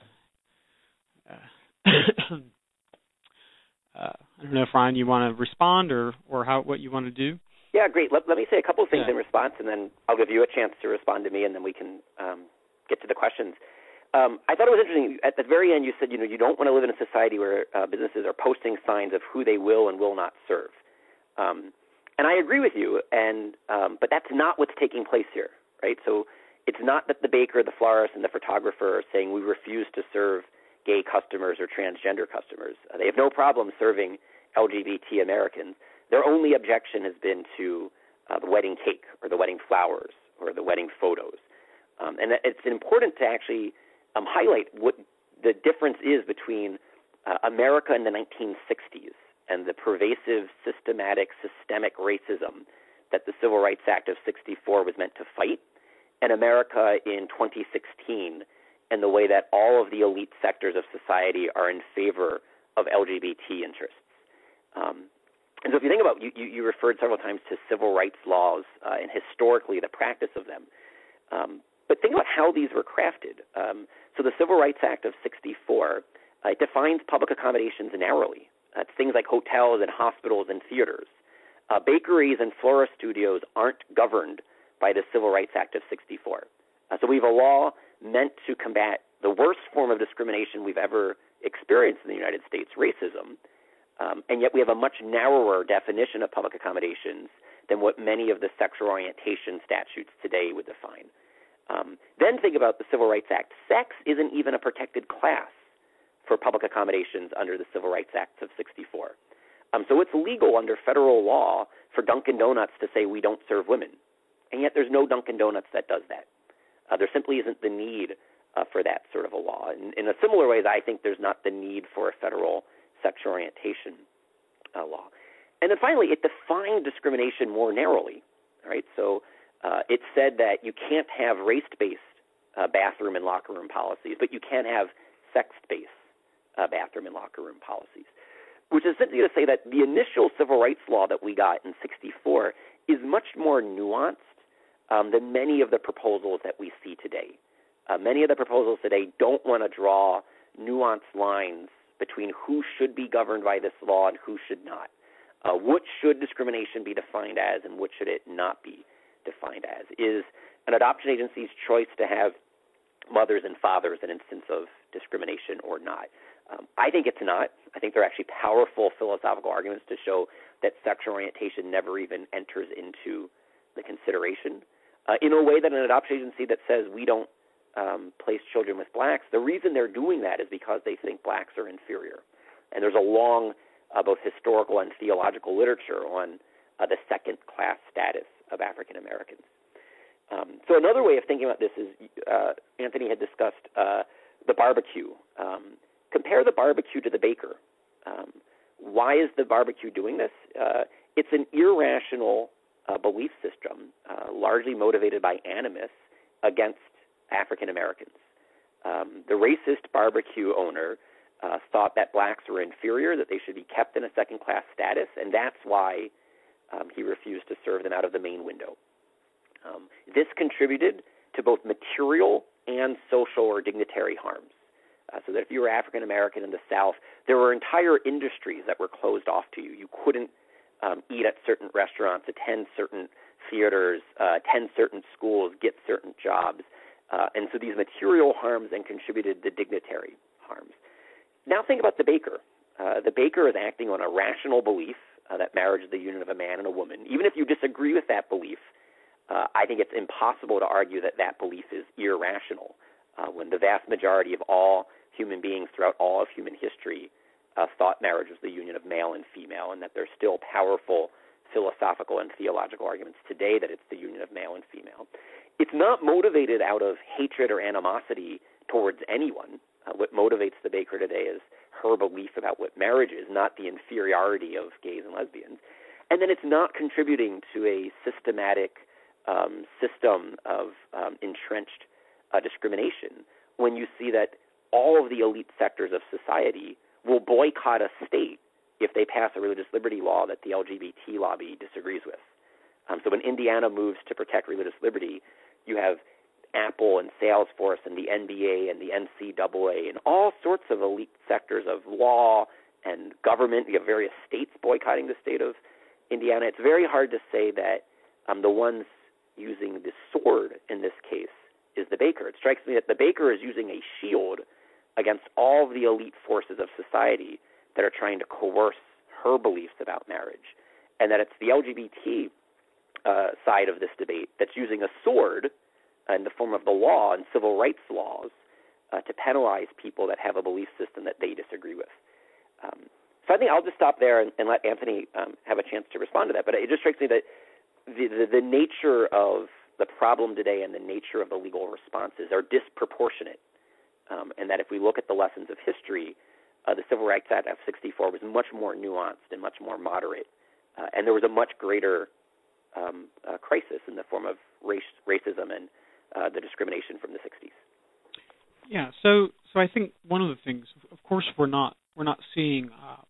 I don't know if, Ryan, you want to respond or what you want to do? Yeah, great. Let me say a couple of things in response, and then I'll give you a chance to respond to me, and then we can get to the questions. I thought it was interesting. At the very end, you said, you don't want to live in a society where businesses are posting signs of who they will and will not serve. And I agree with you, but that's not what's taking place here, right? So it's not that the baker, the florist, and the photographer are saying we refuse to serve gay customers or transgender customers. They have no problem serving LGBT Americans. Their only objection has been to the wedding cake or the wedding flowers or the wedding photos. And it's important to actually highlight what the difference is between America in the 1960s and the pervasive, systematic, systemic racism that the Civil Rights Act of 1964 was meant to fight, and America in 2016 and the way that all of the elite sectors of society are in favor of LGBT interests. And so if you think about, you referred several times to civil rights laws and historically the practice of them. But think about how these were crafted. So the Civil Rights Act of 1964, it defines public accommodations narrowly. It's things like hotels and hospitals and theaters. Bakeries and florist studios aren't governed by the Civil Rights Act of 1964. So we have a law meant to combat the worst form of discrimination we've ever experienced in the United States, racism, and yet we have a much narrower definition of public accommodations than what many of the sexual orientation statutes today would define. Then think about the Civil Rights Act. Sex isn't even a protected class for public accommodations under the Civil Rights Act of 1964. So it's legal under federal law for Dunkin' Donuts to say we don't serve women, and yet there's no Dunkin' Donuts that does that. There simply isn't the need for that sort of a law. In a similar way, I think there's not the need for a federal sexual orientation law. And then finally, it defined discrimination more narrowly. Right? So it said that you can't have race-based bathroom and locker room policies, but you can have sex-based bathroom and locker room policies, which is simply to say that the initial civil rights law that we got in 1964 is much more nuanced than many of the proposals that we see today. Many of the proposals today don't want to draw nuanced lines between who should be governed by this law and who should not. What should discrimination be defined as and what should it not be defined as? Is an adoption agency's choice to have mothers and fathers an instance of discrimination or not? I think it's not. I think there are actually powerful philosophical arguments to show that sexual orientation never even enters into the consideration. In a way that an adoption agency that says we don't place children with blacks, the reason they're doing that is because they think blacks are inferior. And there's a long both historical and theological literature on the second-class status of African Americans. So another way of thinking about this is Anthony had discussed the barbecue. Compare the barbecue to the baker. Why is the barbecue doing this? It's an irrational belief system, largely motivated by animus against African Americans. The racist barbecue owner thought that blacks were inferior, that they should be kept in a second-class status, and that's why he refused to serve them out of the main window. This contributed to both material and social or dignitary harms. So that if you were African American in the South, there were entire industries that were closed off to you. You couldn't eat at certain restaurants, attend certain theaters, attend certain schools, get certain jobs. And so these material harms then contributed to dignitary harms. Now think about the baker. The baker is acting on a rational belief that marriage is the union of a man and a woman. Even if you disagree with that belief, I think it's impossible to argue that that belief is irrational when the vast majority of all human beings throughout all of human history thought marriage was the union of male and female, and that there's still powerful philosophical and theological arguments today that it's the union of male and female. It's not motivated out of hatred or animosity towards anyone. What motivates the baker today is her belief about what marriage is, not the inferiority of gays and lesbians. And then it's not contributing to a systematic system of entrenched discrimination when you see that all of the elite sectors of society will boycott a state if they pass a religious liberty law that the LGBT lobby disagrees with. So when Indiana moves to protect religious liberty, you have Apple and Salesforce and the NBA and the NCAA and all sorts of elite sectors of law and government. You have various states boycotting the state of Indiana. It's very hard to say that the ones using the sword in this case is the baker. It strikes me that the baker is using a shield against all of the elite forces of society that are trying to coerce her beliefs about marriage, and that it's the LGBT side of this debate that's using a sword in the form of the law and civil rights laws to penalize people that have a belief system that they disagree with. So I think I'll just stop there and let Anthony have a chance to respond to that. But it just strikes me that the nature of the problem today and the nature of the legal responses are disproportionate, and that if we look at the lessons of history, the Civil Rights Act of 1964 was much more nuanced and much more moderate, and there was a much greater crisis in the form of racism and the discrimination from the 60s. Yeah, so I think one of the things, of course, we're not seeing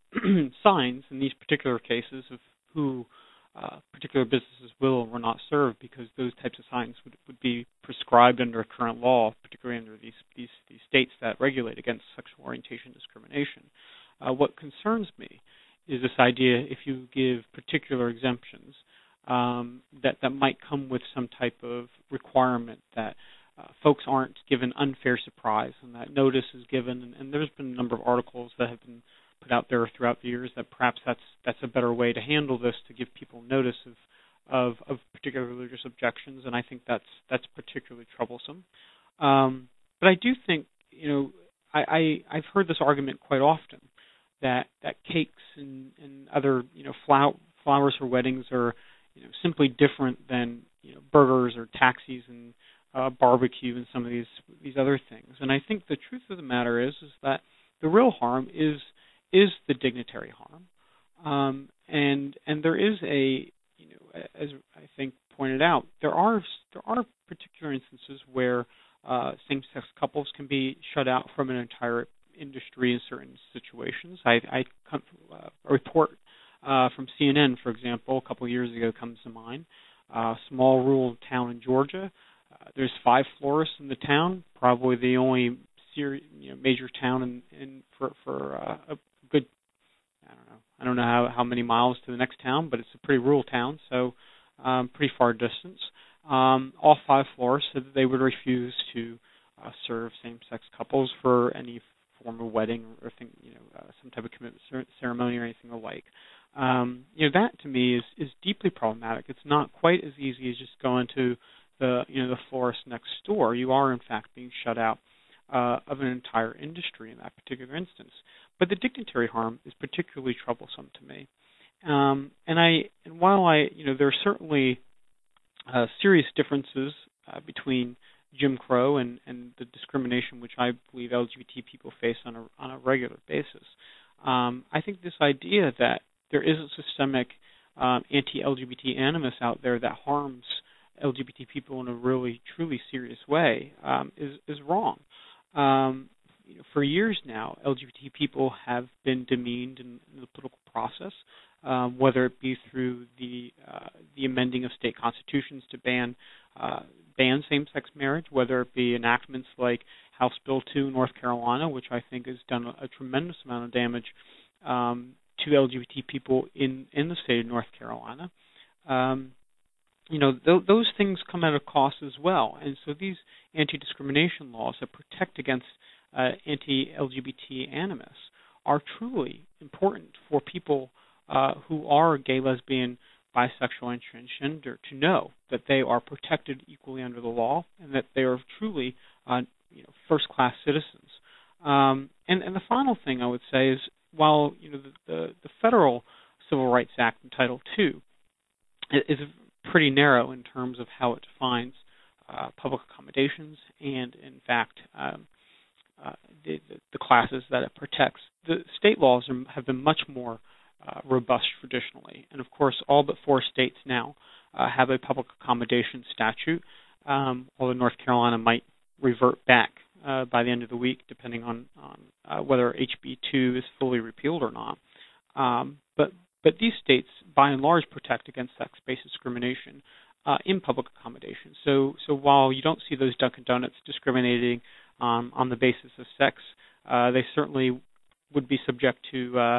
signs in these particular cases of who particular businesses will or will not serve, because those types of signs would be prescribed under current law, particularly under these states that regulate against sexual orientation discrimination. What concerns me is this idea, if you give particular exemptions, that might come with some type of requirement that folks aren't given unfair surprise, and that notice is given. And there's been a number of articles that have been put out there throughout the years that perhaps that's a better way to handle this, to give people notice of particular religious objections, and I think that's particularly troublesome. But I do think, I've heard this argument quite often that cakes and other flowers for weddings are simply different than burgers or taxis and barbecue and some of these other things. And I think the truth of the matter is that the real harm is the dignitary harm, and there is as I think pointed out, there are particular instances where same-sex couples can be shut out from an entire industry in certain situations. A report from CNN, for example, a couple of years ago comes to mind. A small rural town in Georgia. There's 5 florists in the town, probably the only major town for a good, I don't know how many miles to the next town, but it's a pretty rural town, so pretty far distance. All 5 florists said that they would refuse to serve same-sex couples for any form of wedding or some type of commitment ceremony or anything alike. That to me is deeply problematic. It's not quite as easy as just going to the florist next door. You are in fact being shut out of an entire industry in that particular instance. But the dignitary harm is particularly troublesome to me. And while there are certainly serious differences between Jim Crow and the discrimination which I believe LGBT people face on a regular basis, I think this idea that there is a systemic anti-LGBT animus out there that harms LGBT people in a really, truly serious way is wrong. For years now, LGBT people have been demeaned in the political process, whether it be through the amending of state constitutions to ban same-sex marriage, whether it be enactments like House Bill 2 in North Carolina, which I think has done a tremendous amount of damage to LGBT people in the state of North Carolina. Those things come at a cost as well. And so these anti-discrimination laws that protect against anti-LGBT animus are truly important for people who are gay, lesbian, bisexual, and transgender to know that they are protected equally under the law and that they are truly first-class citizens. And the final thing I would say is, while the Federal Civil Rights Act in Title II is pretty narrow in terms of how it defines public accommodations and, in fact, the classes that it protects, the state laws have been much more robust traditionally. And, of course, all but 4 states now have a public accommodation statute, although North Carolina might revert back by the end of the week, depending on whether HB 2 is fully repealed or not. But these states, by and large, protect against sex-based discrimination in public accommodation. So while you don't see those Dunkin' Donuts discriminating on the basis of sex, they certainly would be subject to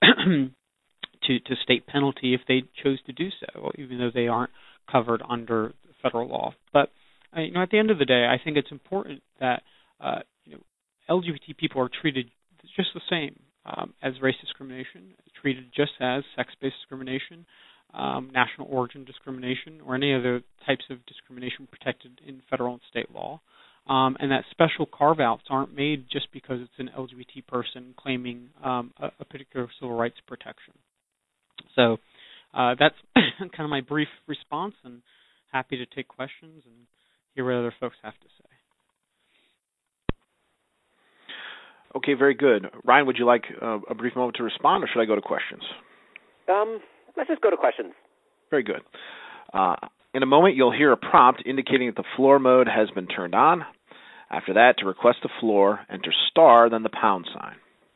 state penalty if they chose to do so, even though they aren't covered under federal law. But at the end of the day, I think it's important that LGBT people are treated just the same as race discrimination, treated just as sex-based discrimination, national origin discrimination, or any other types of discrimination protected in federal and state law, and that special carve-outs aren't made just because it's an LGBT person claiming a particular civil rights protection. So that's kind of my brief response, and happy to take questions and hear what other folks have to say. Okay, very good. Ryan, would you like a brief moment to respond, or should I go to questions? Let's just go to questions. Very good. In a moment, you'll hear a prompt indicating that the floor mode has been turned on. After that, to request the floor, enter star, then the pound sign.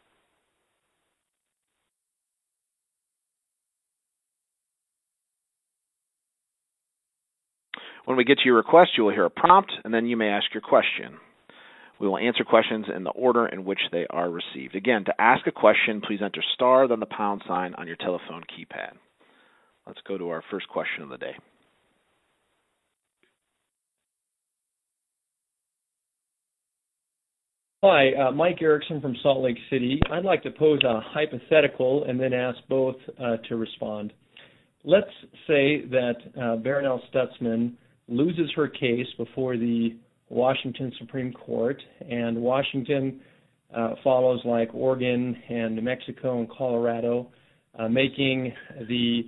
When we get to your request, you will hear a prompt, and then you may ask your question. We will answer questions in the order in which they are received. Again, to ask a question, please enter star, then the pound sign on your telephone keypad. Let's go to our first question of the day. Hi, Mike Erickson from Salt Lake City. I'd like to pose a hypothetical and then ask both to respond. Let's say that Barronelle Stutzman loses her case before the Washington Supreme Court, and Washington follows like Oregon and New Mexico and Colorado, making the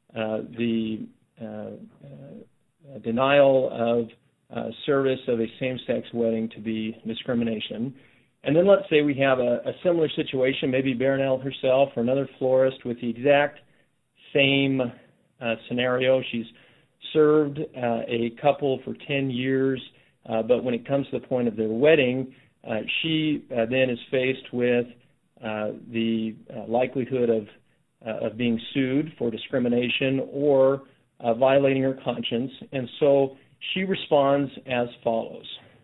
denial of service of a same-sex wedding to be discrimination. And then let's say we have a similar situation, maybe Barronelle herself or another florist with the exact same scenario. She's served a couple for 10 years, but when it comes to the point of their wedding, she then is faced with the likelihood of being sued for discrimination or violating her conscience. And so she responds as follows.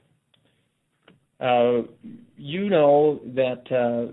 You know that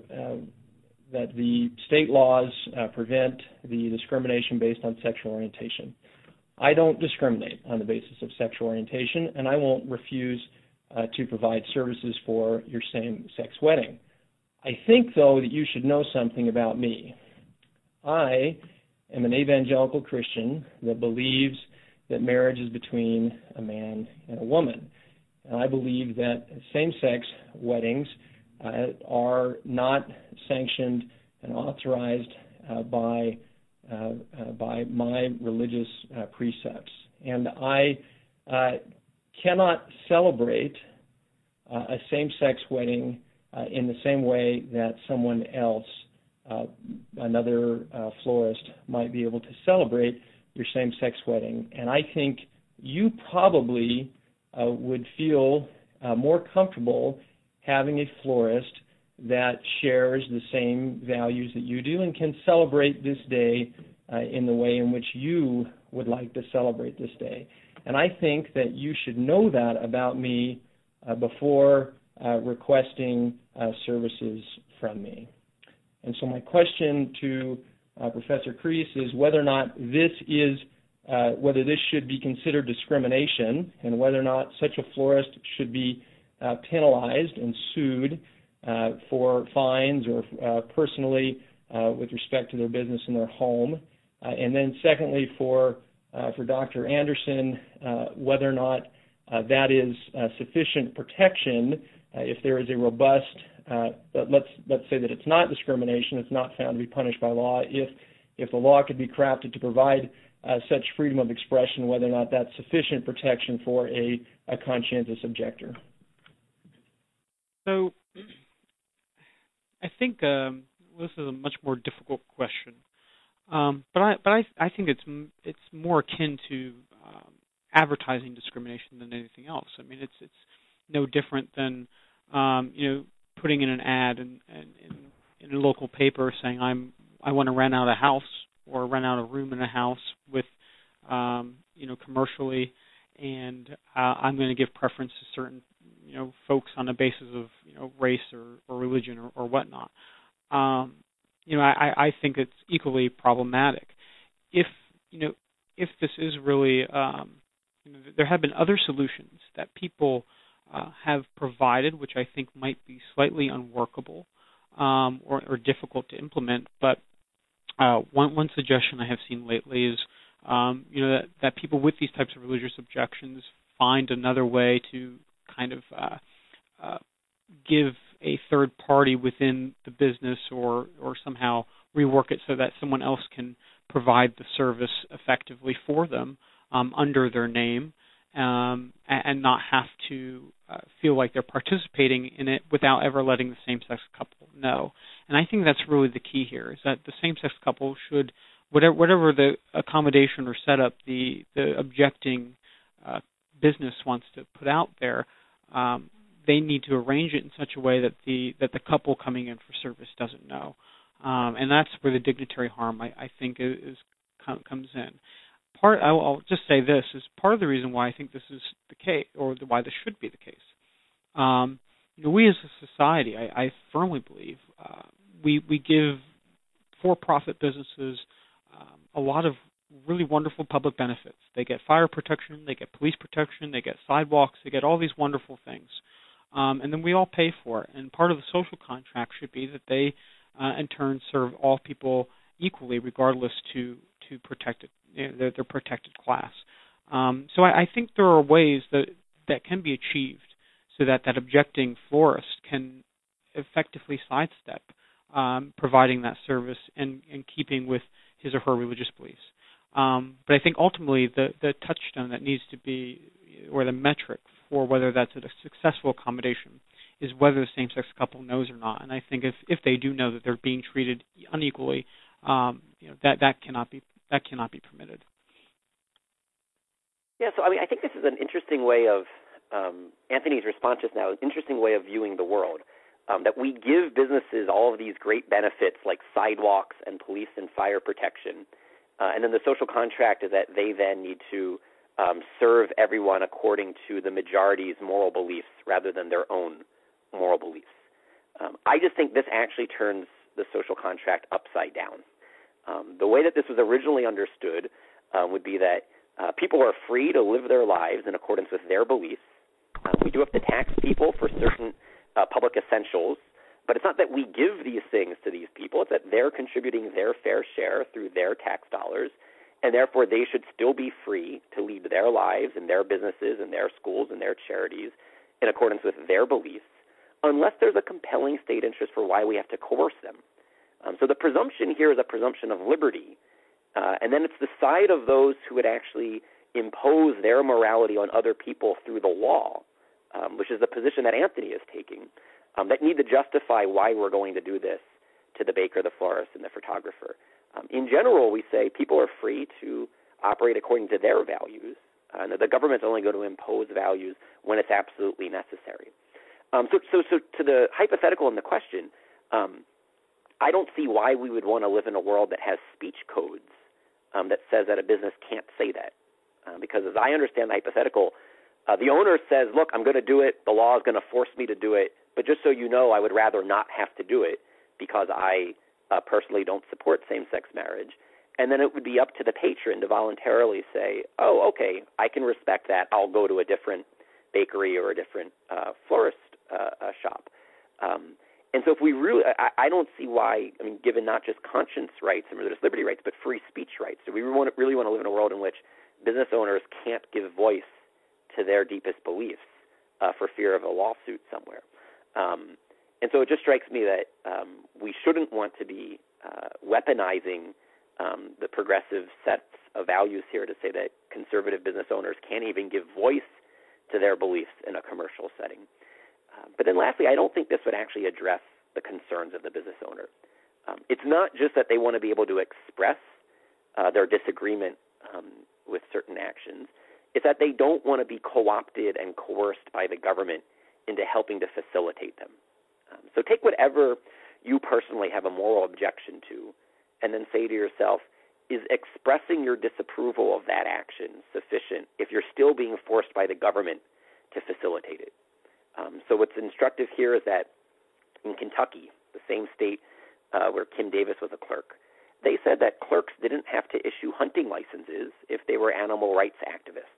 the state laws prevent the discrimination based on sexual orientation. I don't discriminate on the basis of sexual orientation, and I won't refuse to provide services for your same-sex wedding. I think, though, that you should know something about me. I am an evangelical Christian that believes that marriage is between a man and a woman. And I believe that same-sex weddings are not sanctioned and authorized by my religious precepts. And I cannot celebrate a same-sex wedding in the same way that someone else another florist might be able to celebrate your same-sex wedding. And I think you probably would feel more comfortable having a florist that shares the same values that you do and can celebrate this day in the way in which you would like to celebrate this day. And I think that you should know that about me before requesting services from me. And so my question to Professor Crease is whether or not whether this should be considered discrimination, and whether or not such a florist should be penalized and sued for fines or personally with respect to their business and their home. And then secondly, for Dr. Anderson, whether or not that is sufficient protection if there is a robust, let's say that it's not discrimination, it's not found to be punished by law, if the law could be crafted to provide such freedom of expression, whether or not that's sufficient protection for a conscientious objector. So I think this is a much more difficult question, but I think it's more akin to advertising discrimination than anything else. I mean, it's no different than putting in an ad in a local paper saying I want to rent out a house or rent out a room in a house with commercially, and I'm going to give preference to certain folks on the basis of race or religion or whatnot. I think it's equally problematic. If this is really there have been other solutions that people have provided, which I think might be slightly unworkable or difficult to implement. But one suggestion I have seen lately is that people with these types of religious objections find another way to kind of give a third party within the business or somehow rework it so that someone else can provide the service effectively for them under their name and not have to feel like they're participating in it without ever letting the same-sex couple know. And I think that's really the key here, is that the same-sex couple should, whatever the accommodation or setup the objecting business wants to put out there, they need to arrange it in such a way that the couple coming in for service doesn't know. And that's where the dignitary harm, I think, comes in. I'll just say this is part of the reason why I think this is the case, or why this should be the case. We as a society, I firmly believe, we give for-profit businesses a lot of really wonderful public benefits. They get fire protection, they get police protection, they get sidewalks, they get all these wonderful things. And then we all pay for it. And part of the social contract should be that they, in turn, serve all people equally, regardless to protect it. Their protected class. So I think there are ways that can be achieved so that objecting florist can effectively sidestep providing that service and keeping with his or her religious beliefs. But I think ultimately the touchstone that needs to be, or the metric for whether that's a successful accommodation, is whether the same-sex couple knows or not. And I think if they do know that they're being treated unequally, that cannot be permitted. Yeah, so I think this is an interesting way of Anthony's response just now. An interesting way of viewing the world. That we give businesses all of these great benefits like sidewalks and police and fire protection, and then the social contract is that they then need to serve everyone according to the majority's moral beliefs rather than their own moral beliefs. I just think this actually turns the social contract upside down. The way that this was originally understood would be that people are free to live their lives in accordance with their beliefs. We do have to tax people for certain public essentials, but it's not that we give these things to these people. It's that they're contributing their fair share through their tax dollars, and therefore they should still be free to lead their lives and their businesses and their schools and their charities in accordance with their beliefs, unless there's a compelling state interest for why we have to coerce them. So the presumption here is a presumption of liberty, and then it's the side of those who would actually impose their morality on other people through the law, which is the position that Anthony is taking, that need to justify why we're going to do this to the baker, the florist, and the photographer. In general, we say people are free to operate according to their values, and the government's only going to impose values when it's absolutely necessary. So to the hypothetical in the question, I don't see why we would want to live in a world that has speech codes that says that a business can't say that. Because as I understand the hypothetical, the owner says, look, I'm going to do it. The law is going to force me to do it. But just so you know, I would rather not have to do it because I personally don't support same-sex marriage. And then it would be up to the patron to voluntarily say, oh, okay, I can respect that. I'll go to a different bakery or a different florist shop. And so if we really, I don't see why, I mean, given not just conscience rights and religious liberty rights, but free speech rights, do we really want to live in a world in which business owners can't give voice to their deepest beliefs for fear of a lawsuit somewhere? And so it just strikes me that we shouldn't want to be weaponizing the progressive sets of values here to say that conservative business owners can't even give voice to their beliefs in a commercial setting. But then lastly, I don't think this would actually address the concerns of the business owner. It's not just that they want to be able to express their disagreement with certain actions. It's that they don't want to be co-opted and coerced by the government into helping to facilitate them. So take whatever you personally have a moral objection to and then say to yourself, is expressing your disapproval of that action sufficient if you're still being forced by the government to facilitate it? So what's instructive here is that in Kentucky, the same state where Kim Davis was a clerk, they said that clerks didn't have to issue hunting licenses if they were animal rights activists.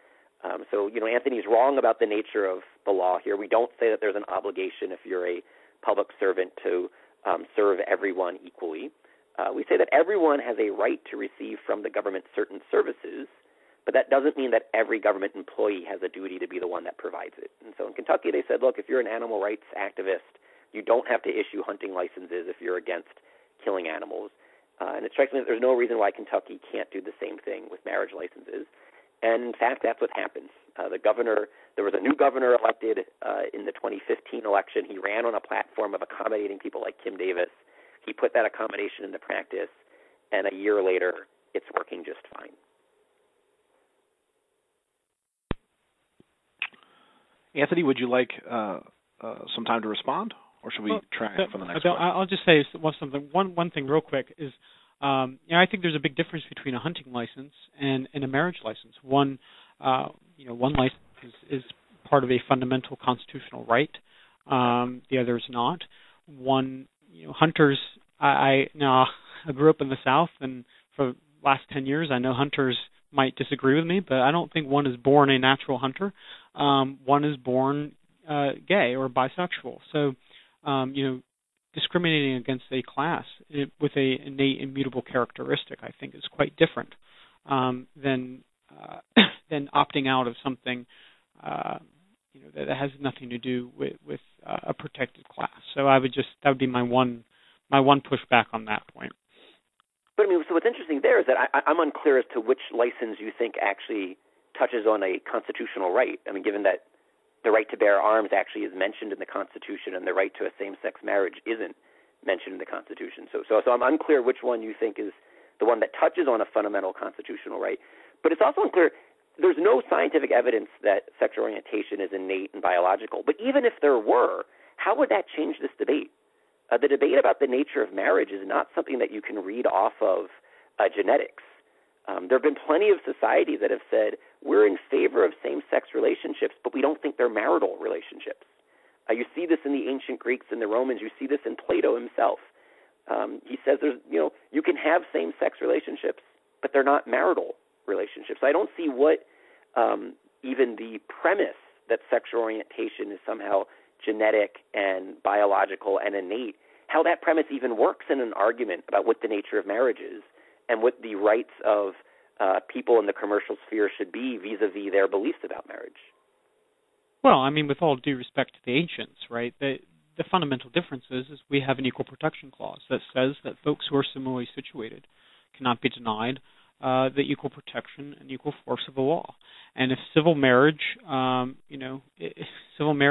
So, Anthony's wrong about the nature of the law here. We don't say that there's an obligation if you're a public servant to serve everyone equally. We say that everyone has a right to receive from the government certain services, but that doesn't mean that every government employee has a duty to be the one that provides it. And so in Kentucky, they said, look, if you're an animal rights activist, you don't have to issue hunting licenses if you're against killing animals. And it strikes me that there's no reason why Kentucky can't do the same thing with marriage licenses. And in fact, that's what happens. There was a new governor elected in the 2015 election. He ran on a platform of accommodating people like Kim Davis. He put that accommodation into practice, and a year later, it's working just fine. Anthony, would you like some time to respond, or should we try for the next question? I'll just say something. One thing real quick is, I think there's a big difference between a hunting license and a marriage license. One license is part of a fundamental constitutional right. The other is not. Hunters. I grew up in the South, and for the last 10 years, I know hunters might disagree with me, but I don't think one is born a natural hunter. One is born gay or bisexual. So, discriminating against a class with a innate immutable characteristic, I think, is quite different than opting out of something that has nothing to do with a protected class. So that would be my one pushback on that point. But so what's interesting there is that I'm unclear as to which license you think actually touches on a constitutional right. Given that the right to bear arms actually is mentioned in the Constitution and the right to a same-sex marriage isn't mentioned in the Constitution. So I'm unclear which one you think is the one that touches on a fundamental constitutional right. But it's also unclear, there's no scientific evidence that sexual orientation is innate and biological. But even if there were, how would that change this debate? The debate about the nature of marriage is not something that you can read off of genetics. There have been plenty of societies that have said, we're in favor of same-sex relationships, but we don't think they're marital relationships. You see this in the ancient Greeks and the Romans. You see this in Plato himself. He says you can have same-sex relationships, but they're not marital relationships. I don't see what even the premise that sexual orientation is somehow genetic and biological and innate, how that premise even works in an argument about what the nature of marriage is and what the rights of people in the commercial sphere should be vis-a-vis their beliefs about marriage. Well, with all due respect to the ancients, right, the fundamental difference is we have an equal protection clause that says that folks who are similarly situated cannot be denied the equal protection and equal force of the law. And if civil marriage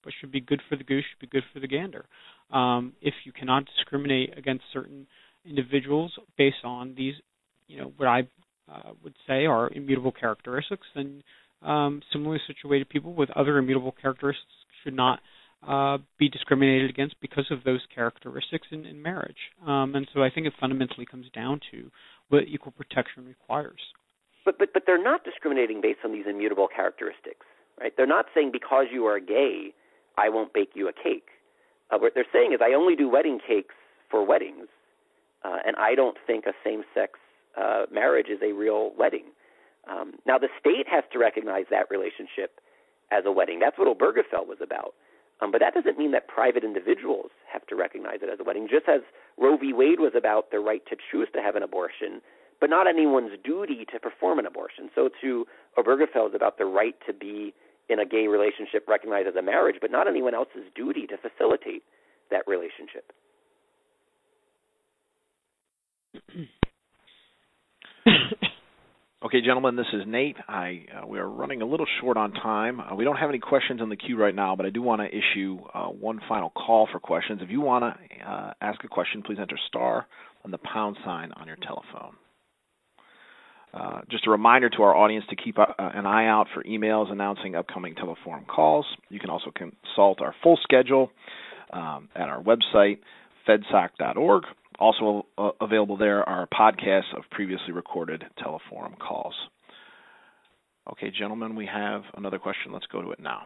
what should be good for the goose should be good for the gander. If you cannot discriminate against certain individuals based on these, what I would say are immutable characteristics, then similarly situated people with other immutable characteristics should not be discriminated against because of those characteristics in marriage. And so I think it fundamentally comes down to what equal protection requires. But they're not discriminating based on these immutable characteristics, right? They're not saying because you are gay, I won't bake you a cake. What they're saying is I only do wedding cakes for weddings, and I don't think a same-sex marriage is a real wedding. Now, the state has to recognize that relationship as a wedding. That's what Obergefell was about. But that doesn't mean that private individuals have to recognize it as a wedding, just as Roe v. Wade was about the right to choose to have an abortion, but not anyone's duty to perform an abortion. So too, Obergefell is about the right to be in a gay relationship recognized as a marriage, but not anyone else's duty to facilitate that relationship. Okay, gentlemen, this is Nate. We are running a little short on time. We don't have any questions on the queue right now, but I do want to issue one final call for questions. If you want to ask a question, please enter star and the pound sign on your telephone. Just a reminder to our audience to keep an eye out for emails announcing upcoming Teleforum calls. You can also consult our full schedule at our website, fedsoc.org. Also available there are podcasts of previously recorded Teleforum calls. Okay, gentlemen, we have another question. Let's go to it now.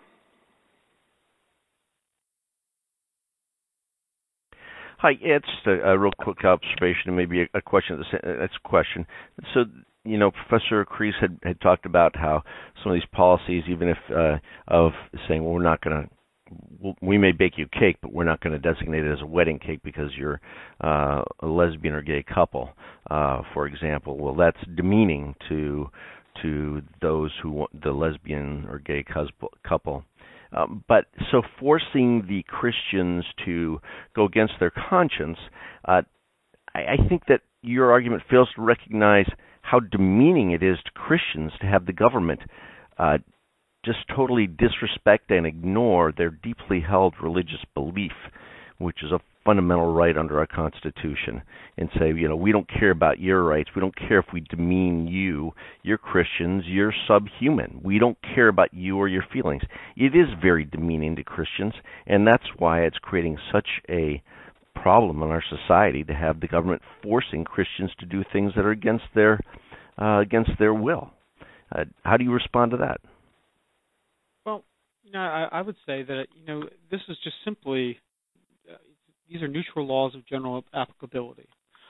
Hi, it's just a real quick observation and maybe a question. That's a question. So, Professor Kreis had talked about how some of these policies, even if of saying, well, we're not going to, we may bake you a cake, but we're not going to designate it as a wedding cake because you're a lesbian or gay couple, for example. Well, that's demeaning to those who want the lesbian or gay couple. But so forcing the Christians to go against their conscience, I think that your argument fails to recognize how demeaning it is to Christians to have the government just totally disrespect and ignore their deeply held religious belief, which is a fundamental right under our Constitution, and say, we don't care about your rights. We don't care if we demean you. You're Christians. You're subhuman. We don't care about you or your feelings. It is very demeaning to Christians, and that's why it's creating such a problem in our society to have the government forcing Christians to do things that are against their will. How do you respond to that? Well, I would say that this is just simply these are neutral laws of general applicability,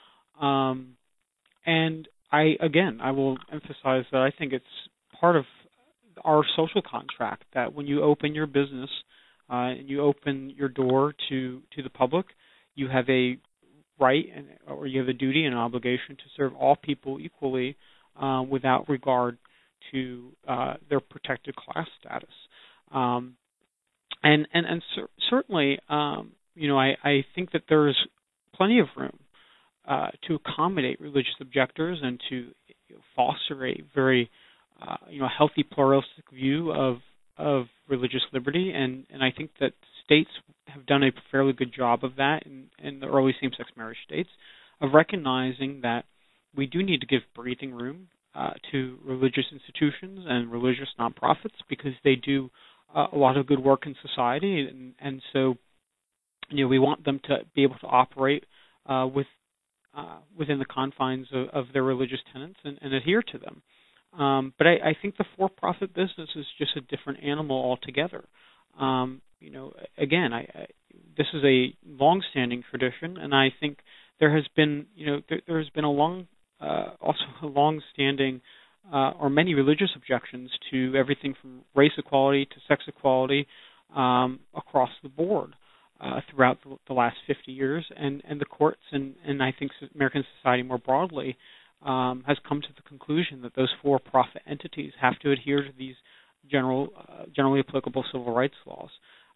and I will emphasize that I think it's part of our social contract that when you open your business and you open your door to the public, you have a right or you have a duty and an obligation to serve all people equally without regard to their protected class status. Certainly, I think that there is plenty of room to accommodate religious objectors and to foster a very healthy pluralistic view of religious liberty, and I think that states have done a fairly good job of that in the early same-sex marriage states, of recognizing that we do need to give breathing room to religious institutions and religious nonprofits because they do a lot of good work in society, and so we want them to be able to operate within the confines of their religious tenets and adhere to them. But I think the for-profit business is just a different animal altogether. Again, this is a long-standing tradition, and I think there has been, there has been also a long-standing or many religious objections to everything from race equality to sex equality across the board throughout the last 50 years, and the courts and I think American society more broadly has come to the conclusion that those for-profit entities have to adhere to these generally applicable civil rights laws.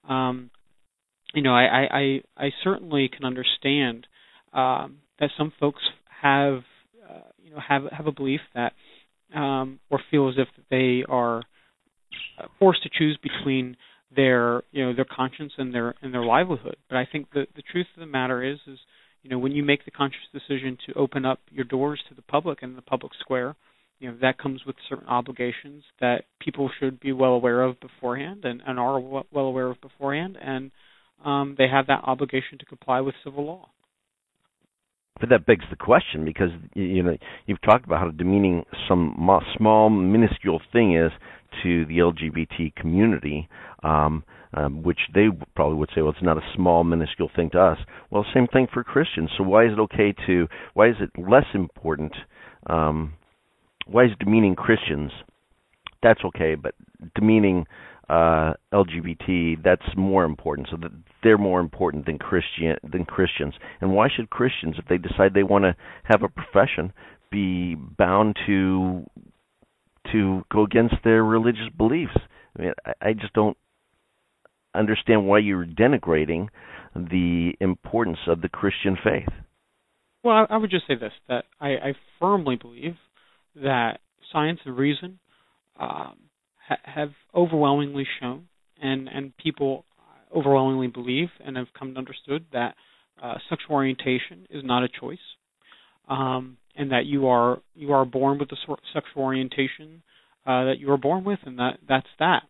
I certainly can understand that some folks have a belief that or feel as if they are forced to choose between their conscience and their livelihood. But I think the truth of the matter is when you make the conscious decision to open up your doors to the public and the public square, that comes with certain obligations that people should be well aware of beforehand and are well aware of beforehand, and they have that obligation to comply with civil law. But that begs the question, because you've talked about how demeaning some small, minuscule thing is to the LGBT community, which they probably would say, well, it's not a small, minuscule thing to us. Well, same thing for Christians. So why is it less important? Why is demeaning Christians? That's okay, but demeaning LGBT, that's more important. So that they're more important than Christians. And why should Christians, if they decide they want to have a profession, be bound to go against their religious beliefs? I mean, I just don't understand why you're denigrating the importance of the Christian faith. Well, I would just say this, that I firmly believe that science and reason have overwhelmingly shown, and people overwhelmingly believe and have come to understood that sexual orientation is not a choice, and that you are born with the sexual orientation that you are born with, and that's that.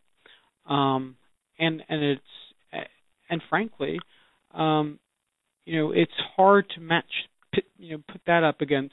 And frankly, it's hard to put that up against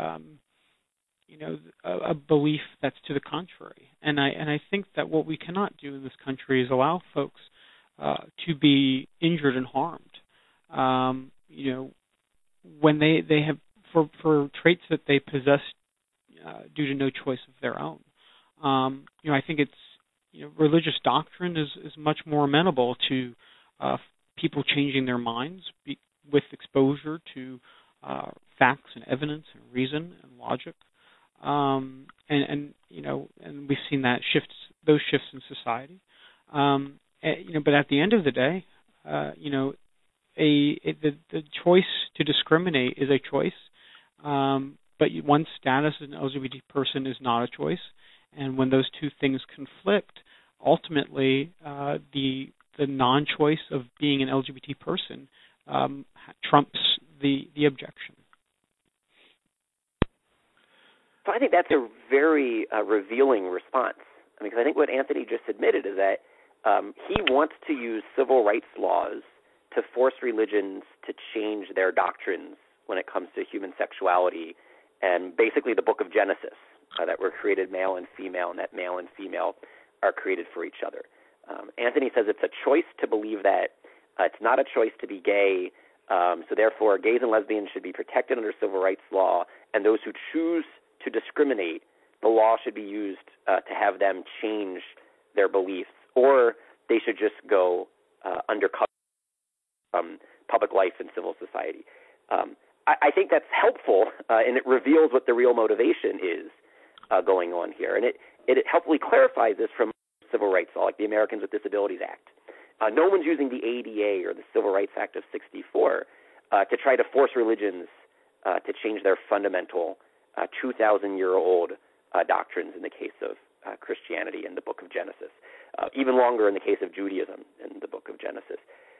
a belief that's to the contrary. And I think that what we cannot do in this country is allow folks to be injured and harmed. When they have for traits that they possess due to no choice of their own. I think it's religious doctrine is much more amenable to people changing their minds with exposure to facts and evidence and reason and logic. And we've seen that those shifts in society. But at the end of the day, the choice to discriminate is a choice. But one's status as an LGBT person is not a choice. And when those two things conflict, ultimately, the non-choice of being an LGBT person trumps the objection. So I think that's a very revealing response. Because I think what Anthony just admitted is that he wants to use civil rights laws to force religions to change their doctrines when it comes to human sexuality and basically the book of Genesis, that we're created male and female, and that male and female are created for each other. Anthony says it's a choice to believe that. It's not a choice to be gay. So therefore, gays and lesbians should be protected under civil rights law, and those who choose to discriminate, the law should be used to have them change their beliefs, or they should just go undercover from public life and civil society. I think that's helpful, and it reveals what the real motivation is going on here. And it helpfully clarifies this from civil rights law, like the Americans with Disabilities Act. No one's using the ADA or the Civil Rights Act of 1964 to try to force religions to change their fundamental 2,000-year-old doctrines in the case of Christianity in the book of Genesis, even longer in the case of Judaism in the book of Genesis.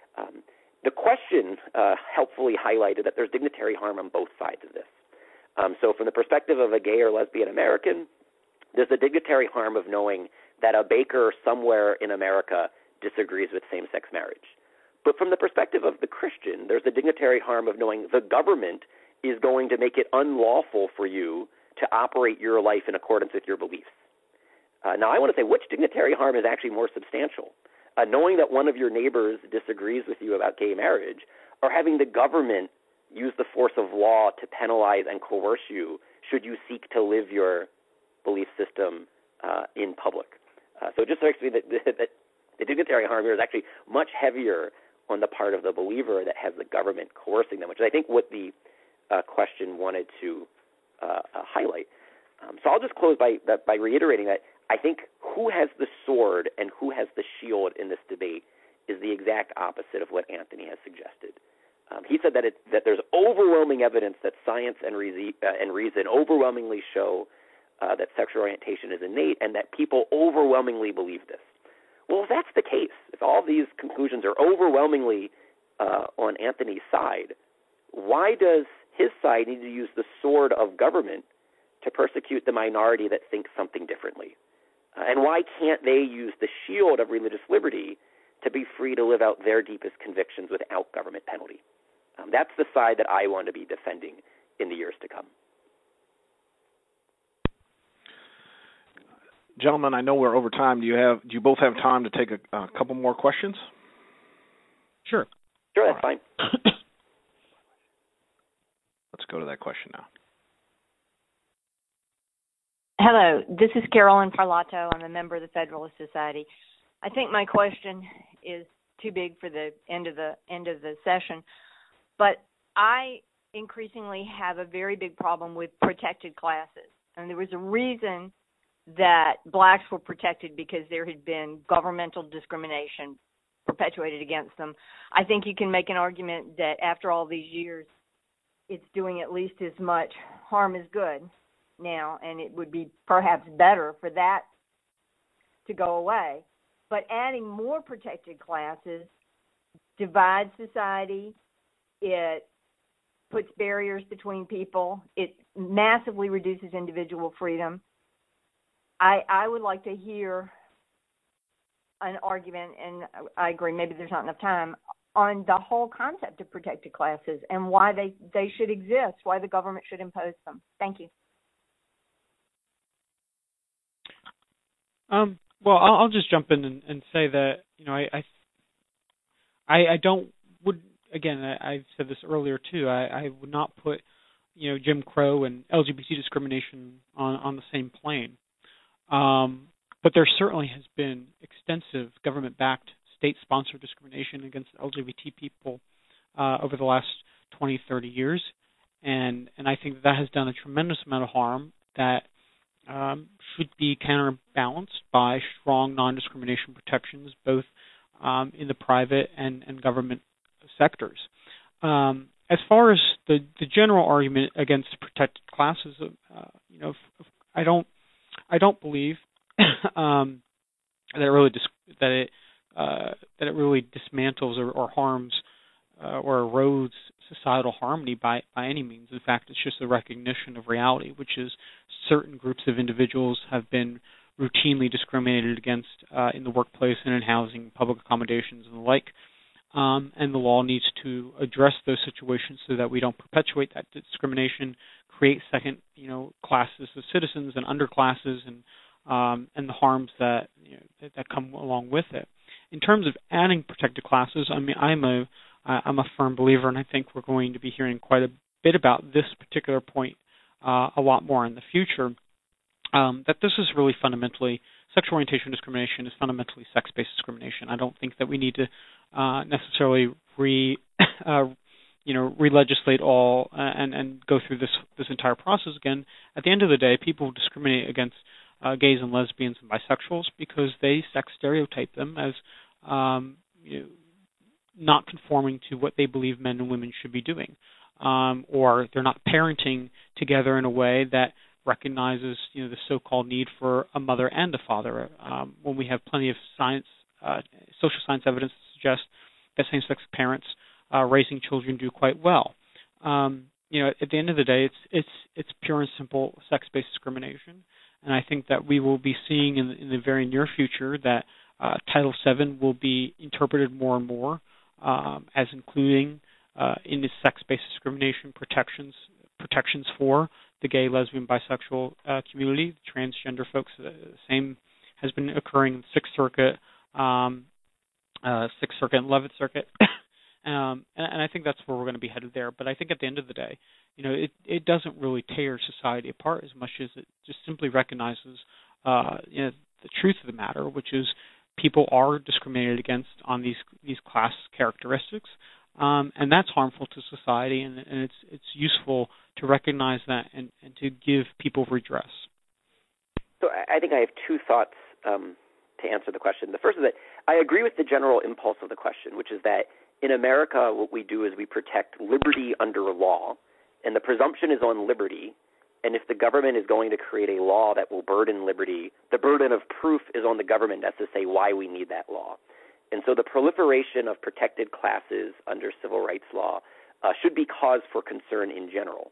The question helpfully highlighted that there's dignitary harm on both sides of this. So from the perspective of a gay or lesbian American, there's the dignitary harm of knowing that a baker somewhere in America disagrees with same-sex marriage. But from the perspective of the Christian, there's the dignitary harm of knowing the government is going to make it unlawful for you to operate your life in accordance with your beliefs. Now, I want to say which dignitary harm is actually more substantial? Knowing that one of your neighbors disagrees with you about gay marriage, or having the government use the force of law to penalize and coerce you should you seek to live your belief system in public. So it just strikes me that the dignitary harm here is actually much heavier on the part of the believer that has the government coercing them, which is, I think, what the question wanted to highlight. So I'll just close by reiterating that I think who has the sword and who has the shield in this debate is the exact opposite of what Anthony has suggested. He said that there's overwhelming evidence that science and reason overwhelmingly show that sexual orientation is innate and that people overwhelmingly believe this. Well, if that's the case, if all these conclusions are overwhelmingly on Anthony's side, why does his side need to use the sword of government to persecute the minority that thinks something differently? And why can't they use the shield of religious liberty to be free to live out their deepest convictions without government penalty? That's the side that I want to be defending in the years to come. Gentlemen, I know we're over time. Do you both have time to take a couple more questions? Sure. Sure, that's fine. Let's go to that question now. Hello, this is Carolyn Parlato. I'm a member of the Federalist Society. I think my question is too big for the end of the session, but I increasingly have a very big problem with protected classes. And there was a reason that blacks were protected because there had been governmental discrimination perpetuated against them. I think you can make an argument that after all these years, it's doing at least as much harm as good now, and it would be perhaps better for that to go away. But adding more protected classes divides society. It puts barriers between people. It massively reduces individual freedom. I would like to hear an argument, and I agree, maybe there's not enough time, on the whole concept of protected classes and why they should exist, why the government should impose them. Thank you. Well, I'll just jump in and say that, I don't would again I said this earlier too. I would not put Jim Crow and LGBT discrimination on the same plane. But there certainly has been extensive government-backed, state-sponsored discrimination against LGBT people over the last 20, 30 years, and I think that has done a tremendous amount of harm that should be counterbalanced by strong non-discrimination protections, both in the private and government sectors. As far as the general argument against protected classes, I don't believe that it really dismantles or harms or erodes societal harmony by any means. In fact, it's just a recognition of reality, which is certain groups of individuals have been routinely discriminated against in the workplace and in housing, public accommodations, and the like. And the law needs to address those situations so that we don't perpetuate that discrimination, create second, classes of citizens and underclasses, and the harms that that come along with it. In terms of adding protected classes, I mean, I'm a firm believer, and I think we're going to be hearing quite a bit about this particular point a lot more in the future. That this is really fundamentally sexual orientation discrimination is fundamentally sex-based discrimination. I don't think that we need to necessarily re-legislate all and go through this entire process again. At the end of the day, people discriminate against gays and lesbians and bisexuals because they sex stereotype them as not conforming to what they believe men and women should be doing, or they're not parenting together in a way that recognizes the so-called need for a mother and a father. When we have plenty of science, social science evidence to suggest that same-sex parents raising children do quite well. At the end of the day, it's pure and simple sex-based discrimination, and I think that we will be seeing in the very near future that Title VII will be interpreted more and more as including in its sex-based discrimination protections for the gay, lesbian, bisexual community, transgender folks. The same has been occurring in the Sixth Circuit and 11th Circuit. And I think that's where we're going to be headed there. But I think at the end of the day, it doesn't really tear society apart as much as it just simply recognizes the truth of the matter, which is people are discriminated against on these class characteristics, and that's harmful to society. And it's useful to recognize that and to give people redress. So I think I have two thoughts to answer the question. The first is that I agree with the general impulse of the question, which is that in America, what we do is we protect liberty under law, and the presumption is on liberty. And if the government is going to create a law that will burden liberty, the burden of proof is on the government as to say why we need that law. And so the proliferation of protected classes under civil rights law should be cause for concern in general.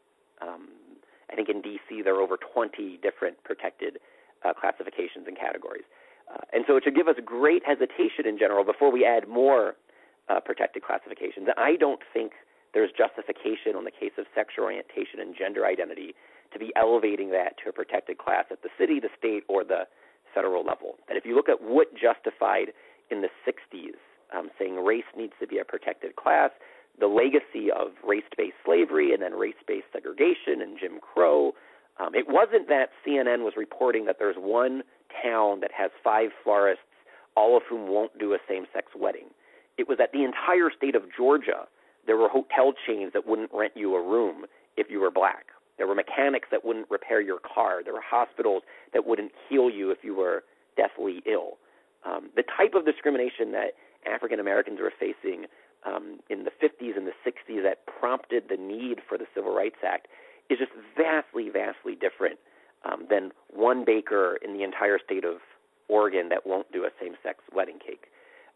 I think in D.C. there are over 20 different protected classifications and categories. And so it should give us great hesitation in general before we add more protected classifications. I don't think there's justification on the case of sexual orientation and gender identity to be elevating that to a protected class at the city, the state, or the federal level. And if you look at what justified in the 60s saying race needs to be a protected class, the legacy of race-based slavery and then race-based segregation and Jim Crow, it wasn't that CNN was reporting that there's one town that has 5 florists, all of whom won't do a same-sex wedding. It was that the entire state of Georgia, there were hotel chains that wouldn't rent you a room if you were black. There were mechanics that wouldn't repair your car. There were hospitals that wouldn't heal you if you were deathly ill. The type of discrimination that African Americans were facing in the 50s and the 60s that prompted the need for the Civil Rights Act is just vastly, vastly different than one baker in the entire state of Oregon that won't do a same-sex wedding cake.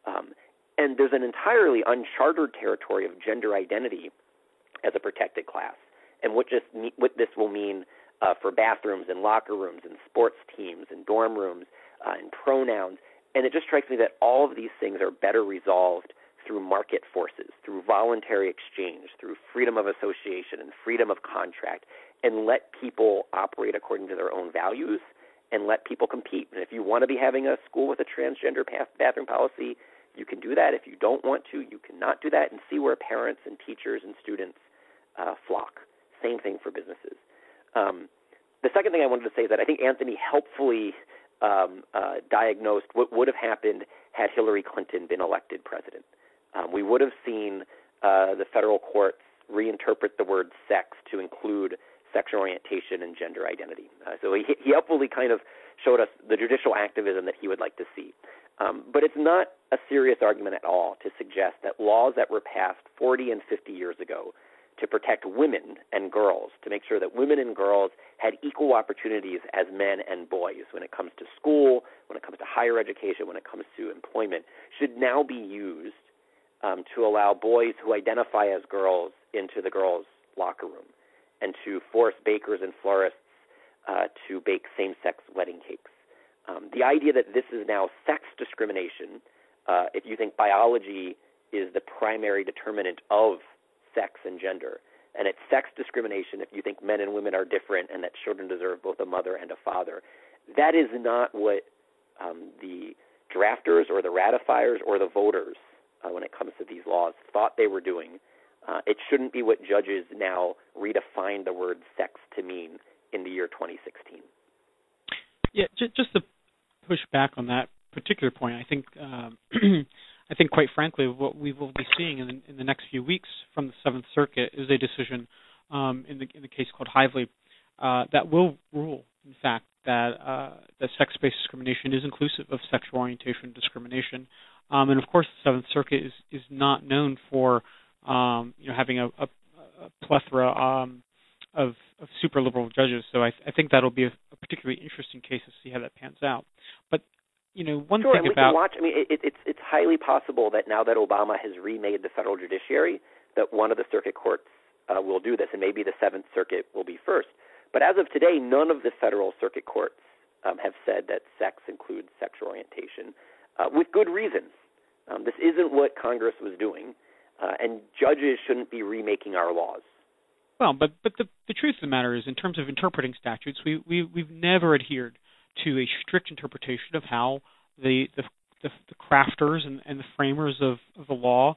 And there's an entirely uncharted territory of gender identity as a protected class, and what this will mean for bathrooms and locker rooms and sports teams and dorm rooms and pronouns. And it just strikes me that all of these things are better resolved through market forces, through voluntary exchange, through freedom of association and freedom of contract, and let people operate according to their own values and let people compete. And if you want to be having a school with a transgender bathroom policy, you can do that. If you don't want to, you cannot do that, and see where parents and teachers and students flock. Same thing for businesses. The second thing I wanted to say is that I think Anthony helpfully diagnosed what would have happened had Hillary Clinton been elected president. We would have seen the federal courts reinterpret the word sex to include sexual orientation and gender identity. So he helpfully kind of showed us the judicial activism that he would like to see. But it's not a serious argument at all to suggest that laws that were passed 40 and 50 years ago to protect women and girls, to make sure that women and girls had equal opportunities as men and boys when it comes to school, when it comes to higher education, when it comes to employment, should now be used to allow boys who identify as girls into the girls' locker room, and to force bakers and florists to bake same-sex wedding cakes. The idea that this is now sex discrimination, if you think biology is the primary determinant of sex and gender, and it's sex discrimination if you think men and women are different and that children deserve both a mother and a father, that is not what the drafters or the ratifiers or the voters, when it comes to these laws, thought they were doing. It shouldn't be what judges now redefine the word sex to mean in the year 2016. Yeah, just to push back on that particular point, I think I think quite frankly what we will be seeing in the next few weeks from the Seventh Circuit is a decision in the case called Hively that will rule, in fact, that sex-based discrimination is inclusive of sexual orientation discrimination. And of course, the Seventh Circuit is not known for having a plethora of super liberal judges. So I think that'll be a particularly interesting case to see how that pans out. But one sure, thing and we about can watch. I mean, it's highly possible that now that Obama has remade the federal judiciary, that one of the circuit courts will do this, and maybe the Seventh Circuit will be first. But as of today, none of the federal circuit courts have said that sex includes sexual orientation, with good reason. This isn't what Congress was doing, and judges shouldn't be remaking our laws. Well, but the truth of the matter is, in terms of interpreting statutes, we've never adhered to a strict interpretation of how the crafters and the framers of the law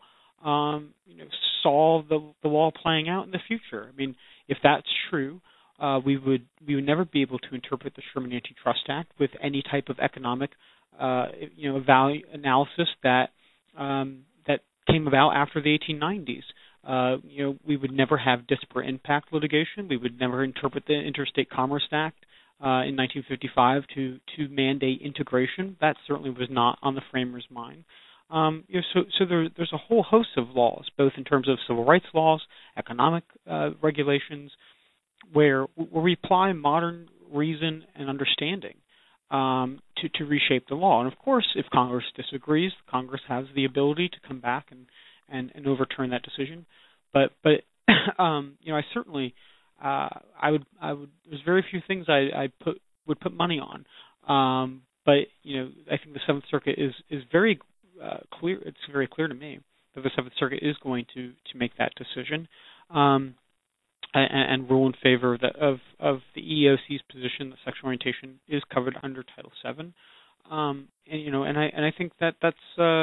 saw the law playing out in the future. I mean, if that's true, we would never be able to interpret the Sherman Antitrust Act with any type of economic value analysis that came about after the 1890s. We would never have disparate impact litigation. We would never interpret the Interstate Commerce Act in 1955 to mandate integration. That certainly was not on the framers' mind. So there's a whole host of laws, both in terms of civil rights laws, economic regulations, where we apply modern reason and understanding. to reshape the law. And of course, if Congress disagrees, Congress has the ability to come back and overturn that decision. But I certainly I would there's very few things I would put money on. But I think the Seventh Circuit is very clear. It's very clear to me that the Seventh Circuit is going to make that decision and rule in favor of the EEOC's position that sexual orientation is covered under Title VII. And I think that's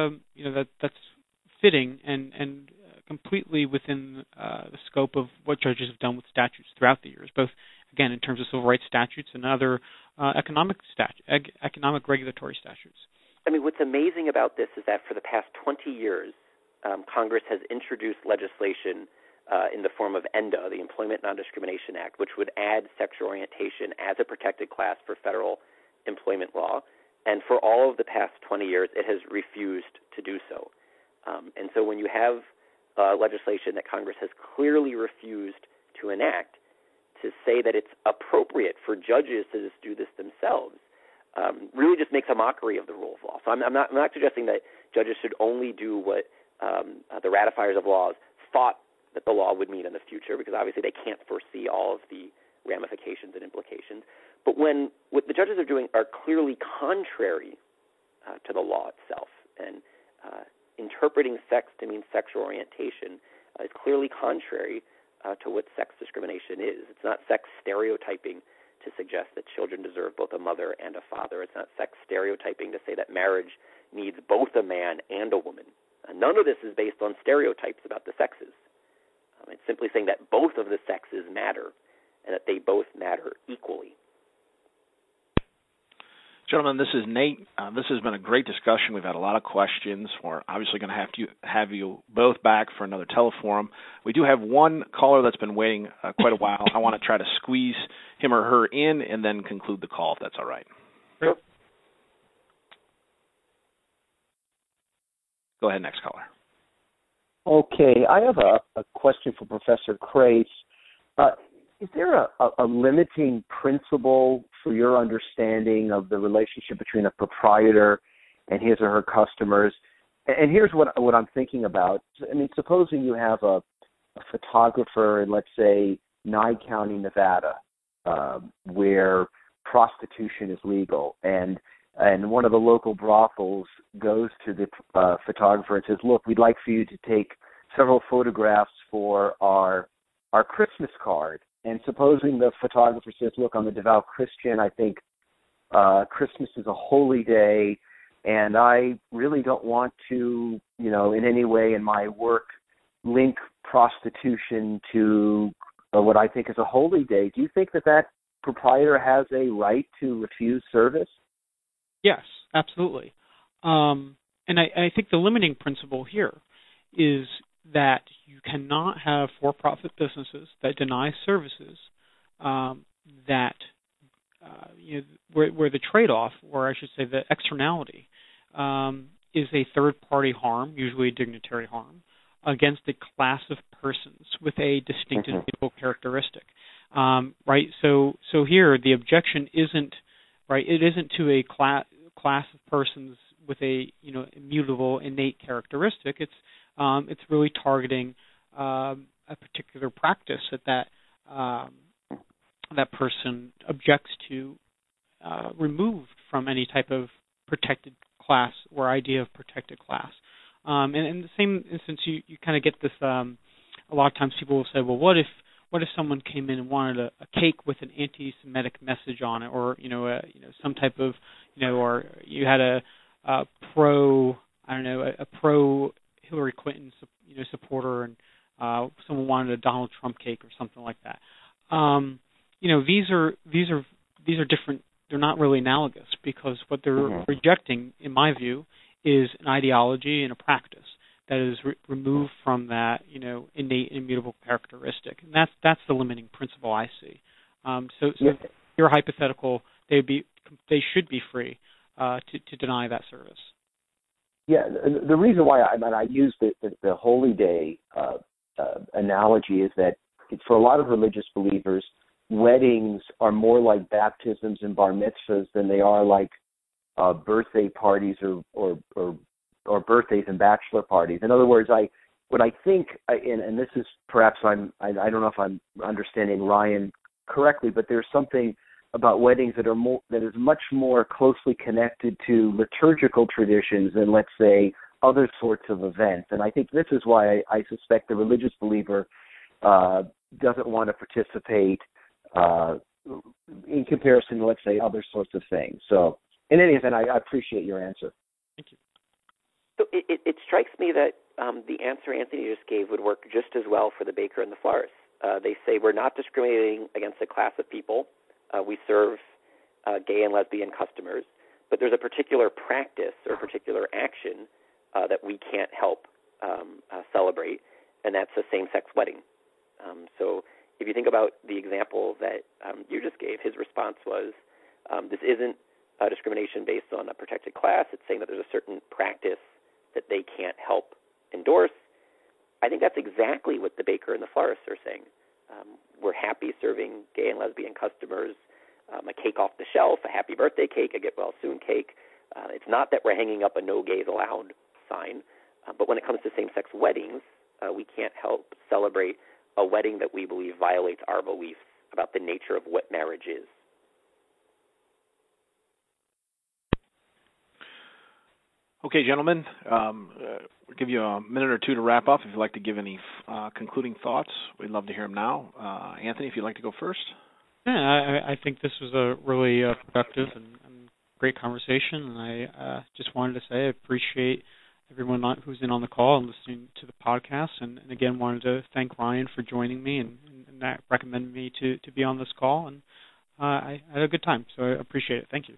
fitting and completely within the scope of what judges have done with statutes throughout the years, both again in terms of civil rights statutes and other economic regulatory statutes. I mean, what's amazing about this is that for the past 20 years, Congress has introduced legislation in the form of ENDA, the Employment Non-Discrimination Act, which would add sexual orientation as a protected class for federal employment law. And for all of the past 20 years, it has refused to do so. And so when you have legislation that Congress has clearly refused to enact, to say that it's appropriate for judges to just do this themselves really just makes a mockery of the rule of law. So I'm not suggesting that judges should only do what the ratifiers of laws thought that the law would mean in the future, because obviously they can't foresee all of the ramifications and implications. But when what the judges are doing are clearly contrary to the law itself, and interpreting sex to mean sexual orientation is clearly contrary to what sex discrimination is. It's not sex stereotyping to suggest that children deserve both a mother and a father. It's not sex stereotyping to say that marriage needs both a man and a woman. None of this is based on stereotypes about the sexes. It's simply saying that both of the sexes matter and that they both matter equally. Gentlemen, this is Nate. This has been a great discussion. We've had a lot of questions. We're obviously going to have you both back for another teleforum. We do have one caller that's been waiting quite a while. I want to try to squeeze him or her in and then conclude the call, if that's all right. Sure. Go ahead, next caller. Okay, I have a question for Professor Crace. Is there a limiting principle for your understanding of the relationship between a proprietor and his or her customers? And here's what I'm thinking about. I mean, supposing you have a photographer in, let's say, Nye County, Nevada, where prostitution is legal, and one of the local brothels goes to the photographer and says, look, we'd like for you to take several photographs for our Christmas card. And supposing the photographer says, look, I'm a devout Christian, I think Christmas is a holy day, and I really don't want to, in any way in my work link prostitution to what I think is a holy day. Do you think that proprietor has a right to refuse service? Yes, absolutely. And I think the limiting principle here is that you cannot have for-profit businesses that deny services where the trade-off, or I should say the externality, is a third-party harm, usually a dignitary harm, against a class of persons with a distinct and immutable characteristic. Right. So here the objection isn't right. It isn't to a class of persons with a immutable innate characteristic. It's really targeting a particular practice that person objects to, removed from any type of protected class or idea of protected class. And in the same instance, you kind of get this. A lot of times, people will say, "Well, what if someone came in and wanted a cake with an anti-Semitic message on it, or some type of or you had a pro Hillary Clinton supporter, and someone wanted a Donald Trump cake or something like that. These are different. They're not really analogous, because what they're rejecting, in my view, is an ideology and a practice that is removed from that innate and immutable characteristic, and that's the limiting principle I see. So your hypothetical, they should be free to deny that service. Yeah, the reason why I use the Holy Day analogy is that for a lot of religious believers, weddings are more like baptisms and bar mitzvahs than they are like birthday parties or birthdays and bachelor parties. In other words, what I think, and this is perhaps I don't know if I'm understanding Ryan correctly, but there's something about weddings that is much more closely connected to liturgical traditions than, let's say, other sorts of events. And I think this is why I suspect the religious believer doesn't want to participate in comparison to, let's say, other sorts of things. So in any event, I appreciate your answer. Thank you. So it strikes me that the answer Anthony just gave would work just as well for the baker and the florist. They say we're not discriminating against a class of people. We serve gay and lesbian customers, but there's a particular practice or particular action that we can't help celebrate, and that's a same-sex wedding. So if you think about the example that you just gave, his response was, this isn't discrimination based on a protected class. It's saying that there's a certain practice that they can't help endorse. I think that's exactly what the baker and the florist are saying. We're happy serving gay and lesbian customers a cake off the shelf, a happy birthday cake, a get well soon cake. It's not that we're hanging up a no gays allowed sign, but when it comes to same-sex weddings, we can't help celebrate a wedding that we believe violates our beliefs about the nature of what marriage is. Okay, gentlemen, we'll give you a minute or two to wrap up. If you'd like to give any concluding thoughts, we'd love to hear them now. Anthony, if you'd like to go first. Yeah, I think this was a really productive and great conversation, and I just wanted to say I appreciate everyone who's in on the call and listening to the podcast, and again wanted to thank Ryan for joining me and that recommended me to be on this call, and I had a good time, so I appreciate it. Thank you.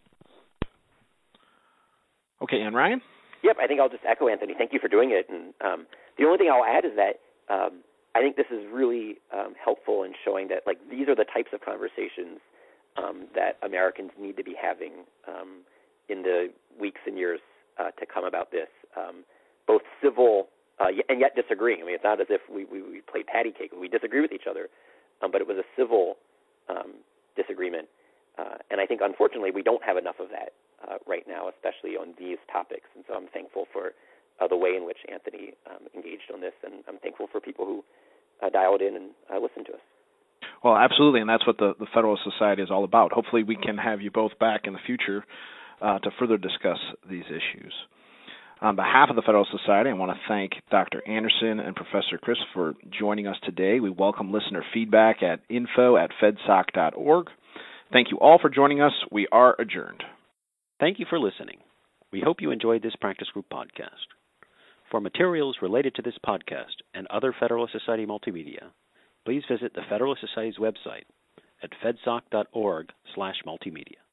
Okay, and Ryan? Yep, I think I'll just echo Anthony. Thank you for doing it. And the only thing I'll add is that I think this is really helpful in showing that these are the types of conversations that Americans need to be having in the weeks and years to come about this, both civil and yet disagreeing. I mean, it's not as if we played patty cake. We disagree with each other, but it was a civil disagreement. And I think, unfortunately, we don't have enough of that right now, especially on these topics. And so I'm thankful for the way in which Anthony engaged on this, and I'm thankful for people who dialed in and listened to us. Well, absolutely, and that's what the Federalist Society is all about. Hopefully we can have you both back in the future to further discuss these issues. On behalf of the Federalist Society, I want to thank Dr. Anderson and Professor Chris for joining us today. We welcome listener feedback at info@fedsoc.org. Thank you all for joining us. We are adjourned. Thank you for listening. We hope you enjoyed this practice group podcast. For materials related to this podcast and other Federalist Society multimedia, please visit the Federalist Society's website at fedsoc.org/multimedia.